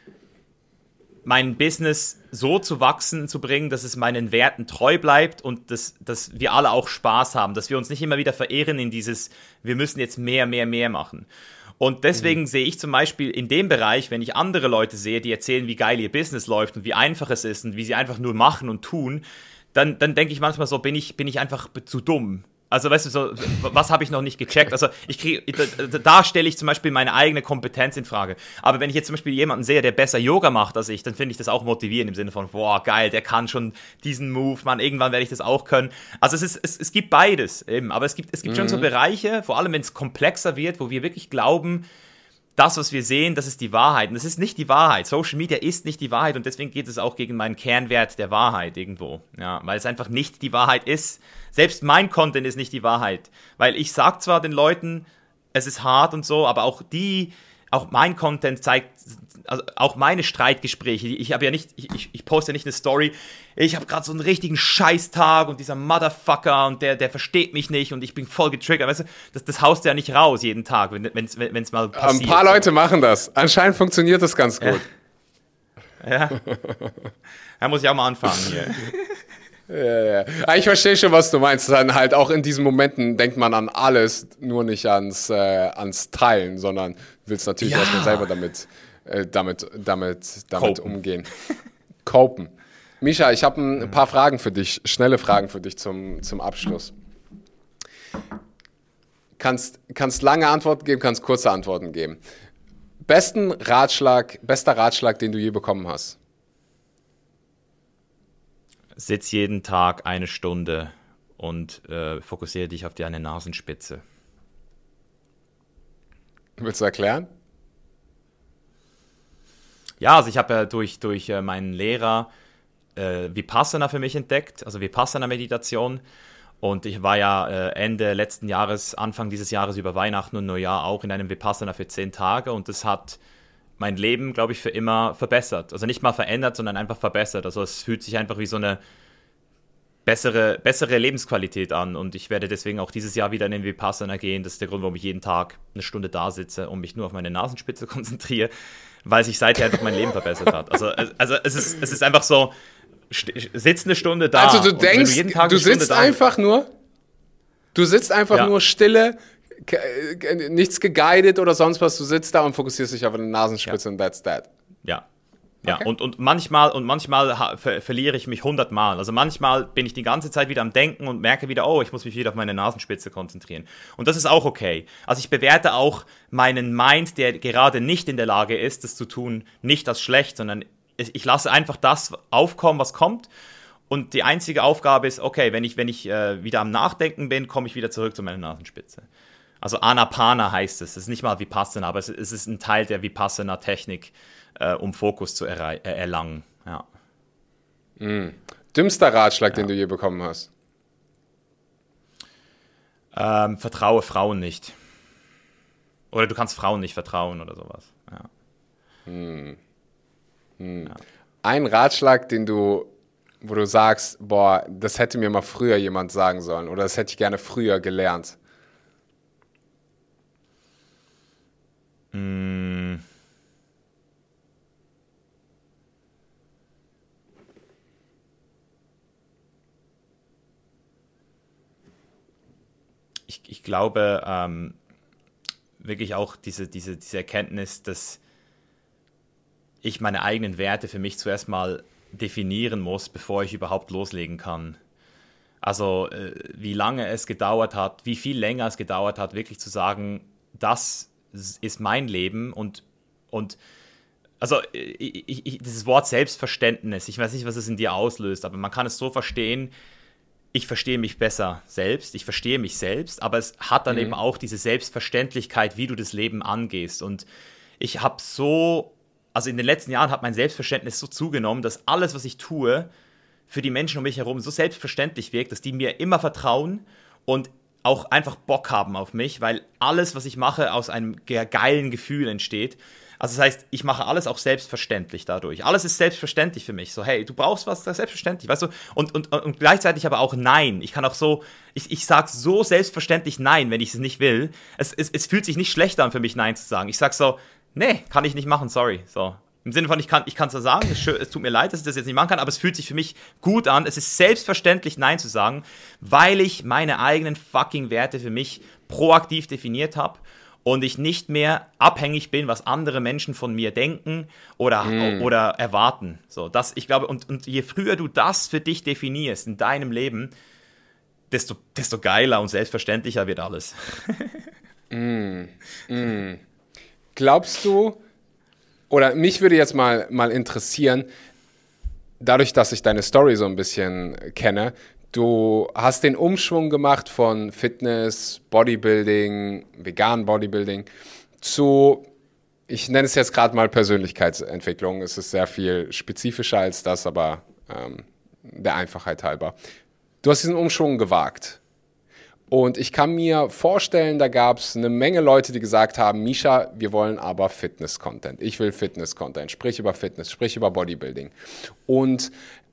mein Business so zu wachsen zu bringen, dass es meinen Werten treu bleibt und dass, dass wir alle auch Spaß haben, dass wir uns nicht immer wieder verirren in dieses, wir müssen jetzt mehr, mehr, mehr machen. Und deswegen mhm. sehe ich zum Beispiel in dem Bereich, wenn ich andere Leute sehe, die erzählen, wie geil ihr Business läuft und wie einfach es ist und wie sie einfach nur machen und tun, dann, dann denke ich manchmal so, bin ich, bin ich einfach zu dumm. Also weißt du, so, was habe ich noch nicht gecheckt? Also ich kriege, da, da stelle ich zum Beispiel meine eigene Kompetenz in Frage. Aber wenn ich jetzt zum Beispiel jemanden sehe, der besser Yoga macht als ich, dann finde ich das auch motivierend im Sinne von, boah, geil, der kann schon diesen Move, Mann, irgendwann werde ich das auch können. Also es, ist, es, es gibt beides eben, aber es gibt, es gibt mhm. schon so Bereiche, vor allem wenn es komplexer wird, wo wir wirklich glauben, das, was wir sehen, das ist die Wahrheit. Und das ist nicht die Wahrheit. Social Media ist nicht die Wahrheit und deswegen geht es auch gegen meinen Kernwert der Wahrheit irgendwo. Ja, weil es einfach nicht die Wahrheit ist. Selbst mein Content ist nicht die Wahrheit. Weil ich sage zwar den Leuten, es ist hart und so, aber auch die, auch mein Content zeigt, also auch meine Streitgespräche. Ich habe ja nicht, ich, ich poste ja nicht eine Story, ich habe gerade so einen richtigen Scheißtag und dieser Motherfucker und der, der versteht mich nicht und ich bin voll getriggert. Weißt du, das, das haust du ja nicht raus jeden Tag, wenn es wenn, mal passiert. Ein paar Leute machen das. Anscheinend funktioniert das ganz gut. Ja. Ja. Da muss ich auch mal anfangen hier. Ja, ja. Ich verstehe schon, was du meinst. Dann halt auch in diesen Momenten denkt man an alles, nur nicht ans, äh, ans Teilen, sondern willst natürlich ja. erstmal selber damit, äh, damit, damit, damit umgehen. Copen. Misha, ich habe ein paar Fragen für dich, schnelle Fragen für dich zum, zum Abschluss. Kannst, kannst lange Antworten geben, kannst kurze Antworten geben. Besten Ratschlag, bester Ratschlag, den du je bekommen hast? Sitz jeden Tag eine Stunde und äh, fokussiere dich auf die eine Nasenspitze. Willst du erklären? Ja, also ich habe ja durch, durch äh, meinen Lehrer äh, Vipassana für mich entdeckt, also Vipassana-Meditation. Und ich war ja äh, Ende letzten Jahres, Anfang dieses Jahres über Weihnachten und Neujahr auch in einem Vipassana für zehn Tage und das hat mein Leben, glaube ich, für immer verbessert. Also nicht mal verändert, sondern einfach verbessert. Also es fühlt sich einfach wie so eine bessere, bessere Lebensqualität an. Und ich werde deswegen auch dieses Jahr wieder in den Vipassana gehen. Das ist der Grund, warum ich jeden Tag eine Stunde da sitze und mich nur auf meine Nasenspitze konzentriere, weil sich seither einfach mein Leben verbessert hat. Also, also es, ist, es ist einfach so, sitz eine Stunde da. Also du denkst, du, jeden Tag du sitzt einfach nur, du sitzt einfach ja. nur stille, nichts geguidet oder sonst was, du sitzt da und fokussierst dich auf eine Nasenspitze ja. und that's that. Ja, ja. Okay. Und, und manchmal, und manchmal ha, ver, verliere ich mich hundertmal. Also manchmal bin ich die ganze Zeit wieder am Denken und merke wieder, oh, ich muss mich wieder auf meine Nasenspitze konzentrieren. Und das ist auch okay. Also ich bewerte auch meinen Mind, der gerade nicht in der Lage ist, das zu tun, nicht als schlecht, sondern ich lasse einfach das aufkommen, was kommt. Und die einzige Aufgabe ist, okay, wenn ich, wenn ich äh, wieder am Nachdenken bin, komme ich wieder zurück zu meiner Nasenspitze. Also Anapana heißt es. Es ist nicht mal Vipassana, aber es, es ist ein Teil der Vipassana-Technik, äh, um Fokus zu errei- äh, erlangen. Ja. Mm. Dümmster Ratschlag, ja. den du je bekommen hast? Ähm, vertraue Frauen nicht. Oder du kannst Frauen nicht vertrauen oder sowas. Ja. Mm. Mm. Ja. Ein Ratschlag, den du, wo du sagst, boah, das hätte mir mal früher jemand sagen sollen oder das hätte ich gerne früher gelernt. Ich, ich glaube ähm, wirklich auch diese, diese, diese Erkenntnis, dass ich meine eigenen Werte für mich zuerst mal definieren muss, bevor ich überhaupt loslegen kann. Also äh, wie lange es gedauert hat, wie viel länger es gedauert hat, wirklich zu sagen, das ist mein Leben und, und also ich, ich, dieses Wort Selbstverständnis, ich weiß nicht, was es in dir auslöst, aber man kann es so verstehen, ich verstehe mich besser selbst, ich verstehe mich selbst, aber es hat dann mhm. eben auch diese Selbstverständlichkeit, wie du das Leben angehst. Und ich habe so, also in den letzten Jahren hat mein Selbstverständnis so zugenommen, dass alles, was ich tue, für die Menschen um mich herum so selbstverständlich wirkt, dass die mir immer vertrauen und auch einfach Bock haben auf mich, weil alles, was ich mache, aus einem geilen Gefühl entsteht. Also das heißt, ich mache alles auch selbstverständlich dadurch. Alles ist selbstverständlich für mich. So, hey, du brauchst was, das ist selbstverständlich, weißt du? Und, und, und gleichzeitig aber auch Nein. Ich kann auch so, ich, ich sage so selbstverständlich Nein, wenn ich es nicht will. Es, es, es fühlt sich nicht schlechter an für mich, Nein zu sagen. Ich sage so, nee, kann ich nicht machen, sorry. So. Im Sinne von, ich kann es zwar sagen, es, es tut mir leid, dass ich das jetzt nicht machen kann, aber es fühlt sich für mich gut an. Es ist selbstverständlich, Nein zu sagen, weil ich meine eigenen fucking Werte für mich proaktiv definiert habe. Und ich nicht mehr abhängig bin, was andere Menschen von mir denken oder, mm. oder erwarten. So, das, ich glaube, und, und je früher du das für dich definierst in deinem Leben, desto, desto geiler und selbstverständlicher wird alles. mm. Mm. Glaubst du, oder mich würde jetzt mal, mal interessieren, dadurch, dass ich deine Story so ein bisschen kenne, du hast den Umschwung gemacht von Fitness, Bodybuilding, vegan Bodybuilding zu, ich nenne es jetzt gerade mal Persönlichkeitsentwicklung. Es ist sehr viel spezifischer als das, aber ähm, der Einfachheit halber. Du hast diesen Umschwung gewagt. Und ich kann mir vorstellen, da gab es eine Menge Leute, die gesagt haben, Misha, wir wollen aber Fitness-Content. Ich will Fitness-Content. Sprich über Fitness, sprich über Bodybuilding. Und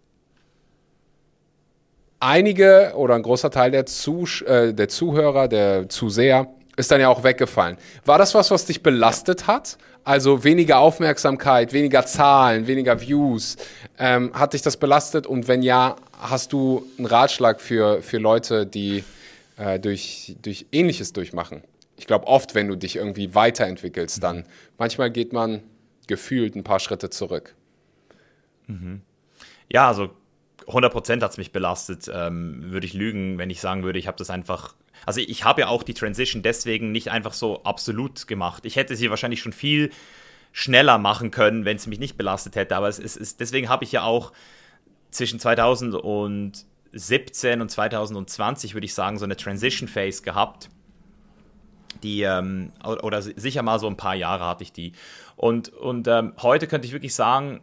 einige oder ein großer Teil der, Zuh- äh, der Zuhörer, der Zuseher, ist dann ja auch weggefallen. War das was, was dich belastet hat? Also weniger Aufmerksamkeit, weniger Zahlen, weniger Views. Ähm, hat dich das belastet? Und wenn ja, hast du einen Ratschlag für, für Leute, die äh, durch, durch Ähnliches durchmachen? Ich glaube, oft, wenn du dich irgendwie weiterentwickelst, dann manchmal geht man gefühlt ein paar Schritte zurück. Mhm. Ja, also hundert Prozent hat es mich belastet, ähm, würde ich lügen, wenn ich sagen würde, ich habe das einfach, also ich, ich habe ja auch die Transition deswegen nicht einfach so absolut gemacht. Ich hätte sie wahrscheinlich schon viel schneller machen können, wenn es mich nicht belastet hätte, aber es ist, ist deswegen habe ich ja auch zwischen zweitausendsiebzehn und zweitausendzwanzig, würde ich sagen, so eine Transition Phase gehabt, die, ähm, oder sicher mal so ein paar Jahre hatte ich die. Und, und ähm, heute könnte ich wirklich sagen,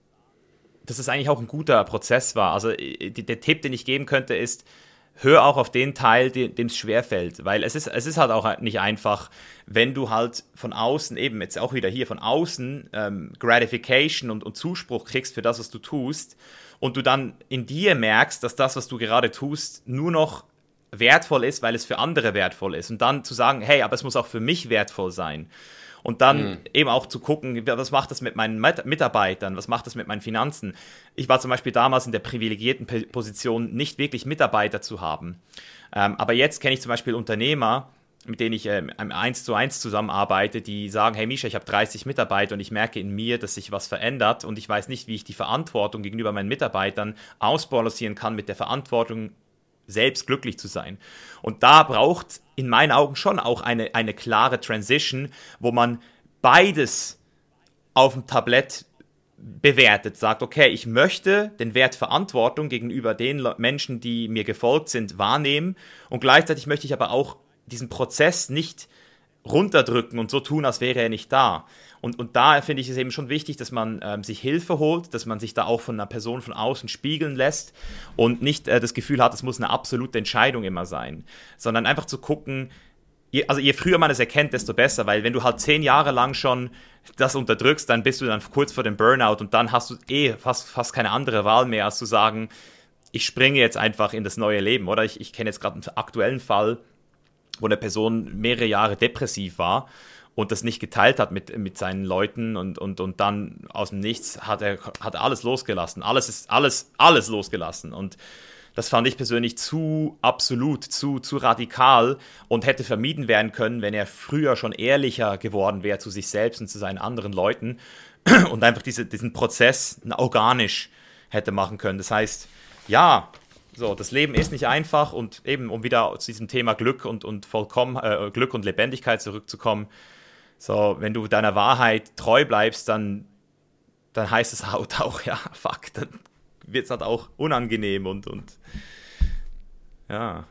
dass es eigentlich auch ein guter Prozess war. Also die, der Tipp, den ich geben könnte, ist, hör auch auf den Teil, dem es schwerfällt. Weil es ist, es ist halt auch nicht einfach, wenn du halt von außen, eben jetzt auch wieder hier, von außen ähm, Gratification und, und Zuspruch kriegst für das, was du tust und du dann in dir merkst, dass das, was du gerade tust, nur noch wertvoll ist, weil es für andere wertvoll ist. Und dann zu sagen, hey, aber es muss auch für mich wertvoll sein. Und dann mhm. eben auch zu gucken, was macht das mit meinen Mitarbeitern, was macht das mit meinen Finanzen. Ich war zum Beispiel damals in der privilegierten Position, nicht wirklich Mitarbeiter zu haben. Ähm, aber jetzt kenne ich zum Beispiel Unternehmer, mit denen ich ähm, eins zu eins zusammenarbeite, die sagen, hey Misha, ich habe dreißig Mitarbeiter und ich merke in mir, dass sich was verändert und ich weiß nicht, wie ich die Verantwortung gegenüber meinen Mitarbeitern ausbalancieren kann mit der Verantwortung, selbst glücklich zu sein. Und da braucht in meinen Augen schon auch eine, eine klare Transition, wo man beides auf dem Tablett bewertet, sagt, okay, ich möchte den Wert Verantwortung gegenüber den Menschen, die mir gefolgt sind, wahrnehmen und gleichzeitig möchte ich aber auch diesen Prozess nicht runterdrücken und so tun, als wäre er nicht da. Und, und da finde ich es eben schon wichtig, dass man ähm, sich Hilfe holt, dass man sich da auch von einer Person von außen spiegeln lässt und nicht äh, das Gefühl hat, es muss eine absolute Entscheidung immer sein, sondern einfach zu gucken, je, also je früher man es erkennt, desto besser, weil wenn du halt zehn Jahre lang schon das unterdrückst, dann bist du dann kurz vor dem Burnout und dann hast du eh fast, fast keine andere Wahl mehr, als zu sagen, ich springe jetzt einfach in das neue Leben, oder? Ich, ich kenne jetzt gerade einen aktuellen Fall, wo eine Person mehrere Jahre depressiv war und das nicht geteilt hat mit, mit seinen Leuten und, und, und dann aus dem Nichts hat er, hat er alles losgelassen. Alles ist alles, alles losgelassen. Und das fand ich persönlich zu absolut, zu, zu radikal und hätte vermieden werden können, wenn er früher schon ehrlicher geworden wäre zu sich selbst und zu seinen anderen Leuten und einfach diese, diesen Prozess organisch hätte machen können. Das heißt, ja, so, das Leben ist nicht einfach und eben, um wieder zu diesem Thema Glück und, und vollkommen, äh, Glück und Lebendigkeit zurückzukommen, so, wenn du deiner Wahrheit treu bleibst, dann dann heißt es halt auch, ja, fuck, dann wird es halt auch unangenehm und, und ja.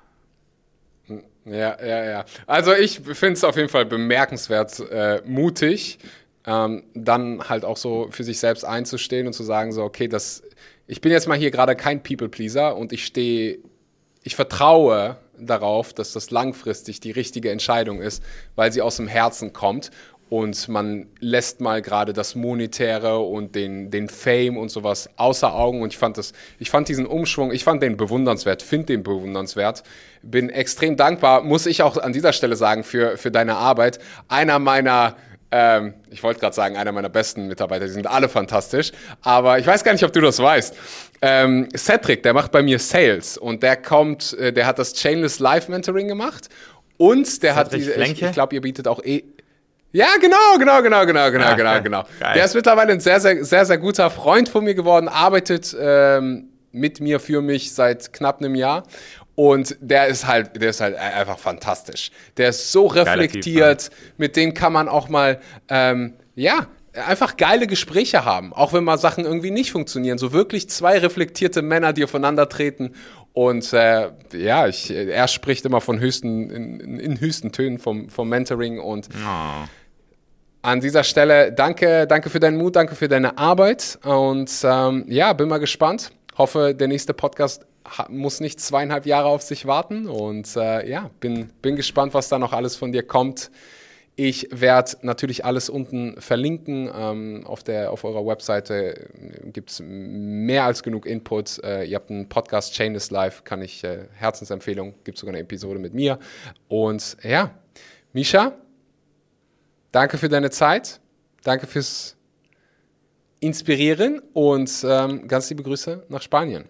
Ja, ja, ja. Also ich finde es auf jeden Fall bemerkenswert äh, mutig, ähm, dann halt auch so für sich selbst einzustehen und zu sagen, so, okay, das, ich bin jetzt mal hier gerade kein People-Pleaser und ich stehe, ich vertraue darauf, dass das langfristig die richtige Entscheidung ist, weil sie aus dem Herzen kommt. Und man lässt mal gerade das Monetäre und den, den Fame und sowas außer Augen. Und ich fand das, ich fand diesen Umschwung, ich fand den bewundernswert, finde den bewundernswert. Bin extrem dankbar, muss ich auch an dieser Stelle sagen, für, für deine Arbeit. Einer meiner, ähm, ich wollte gerade sagen, einer meiner besten Mitarbeiter, die sind alle fantastisch. Aber ich weiß gar nicht, ob du das weißt. Ähm, Cedric, der macht bei mir Sales und der kommt, äh, der hat das Chainless Live Mentoring gemacht. Und der Cedric hat diese, ich, Flenke? ich glaube, ihr bietet auch eh. Ja, genau, genau, genau, genau, genau, Ah, genau, geil. genau. Geil. Der ist mittlerweile ein sehr, sehr, sehr, sehr guter Freund von mir geworden, arbeitet ähm, mit mir, für mich seit knapp einem Jahr. Und der ist halt, der ist halt einfach fantastisch. Der ist so reflektiert, Typ, mit dem kann man auch mal, ähm, ja, einfach geile Gespräche haben. Auch wenn mal Sachen irgendwie nicht funktionieren. So wirklich zwei reflektierte Männer, die aufeinandertreten. Und äh, ja, ich, er spricht immer von höchsten, in, in höchsten Tönen vom, vom Mentoring und Oh. an dieser Stelle danke, danke für deinen Mut, danke für deine Arbeit und ähm, ja, bin mal gespannt. Hoffe, der nächste Podcast ha- muss nicht zweieinhalb Jahre auf sich warten und äh, ja, bin, bin gespannt, was da noch alles von dir kommt. Ich werde natürlich alles unten verlinken. Ähm, auf, der, auf eurer Webseite gibt es mehr als genug Input. Äh, ihr habt einen Podcast, Chainless Live, kann ich, äh, Herzensempfehlung, gibt sogar eine Episode mit mir. Und ja, Misha, danke für deine Zeit, danke fürs Inspirieren und ähm, ganz liebe Grüße nach Spanien.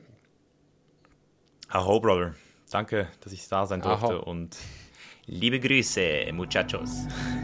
Aho, Brother. Danke, dass ich da sein durfte Aho. und liebe Grüße, Muchachos.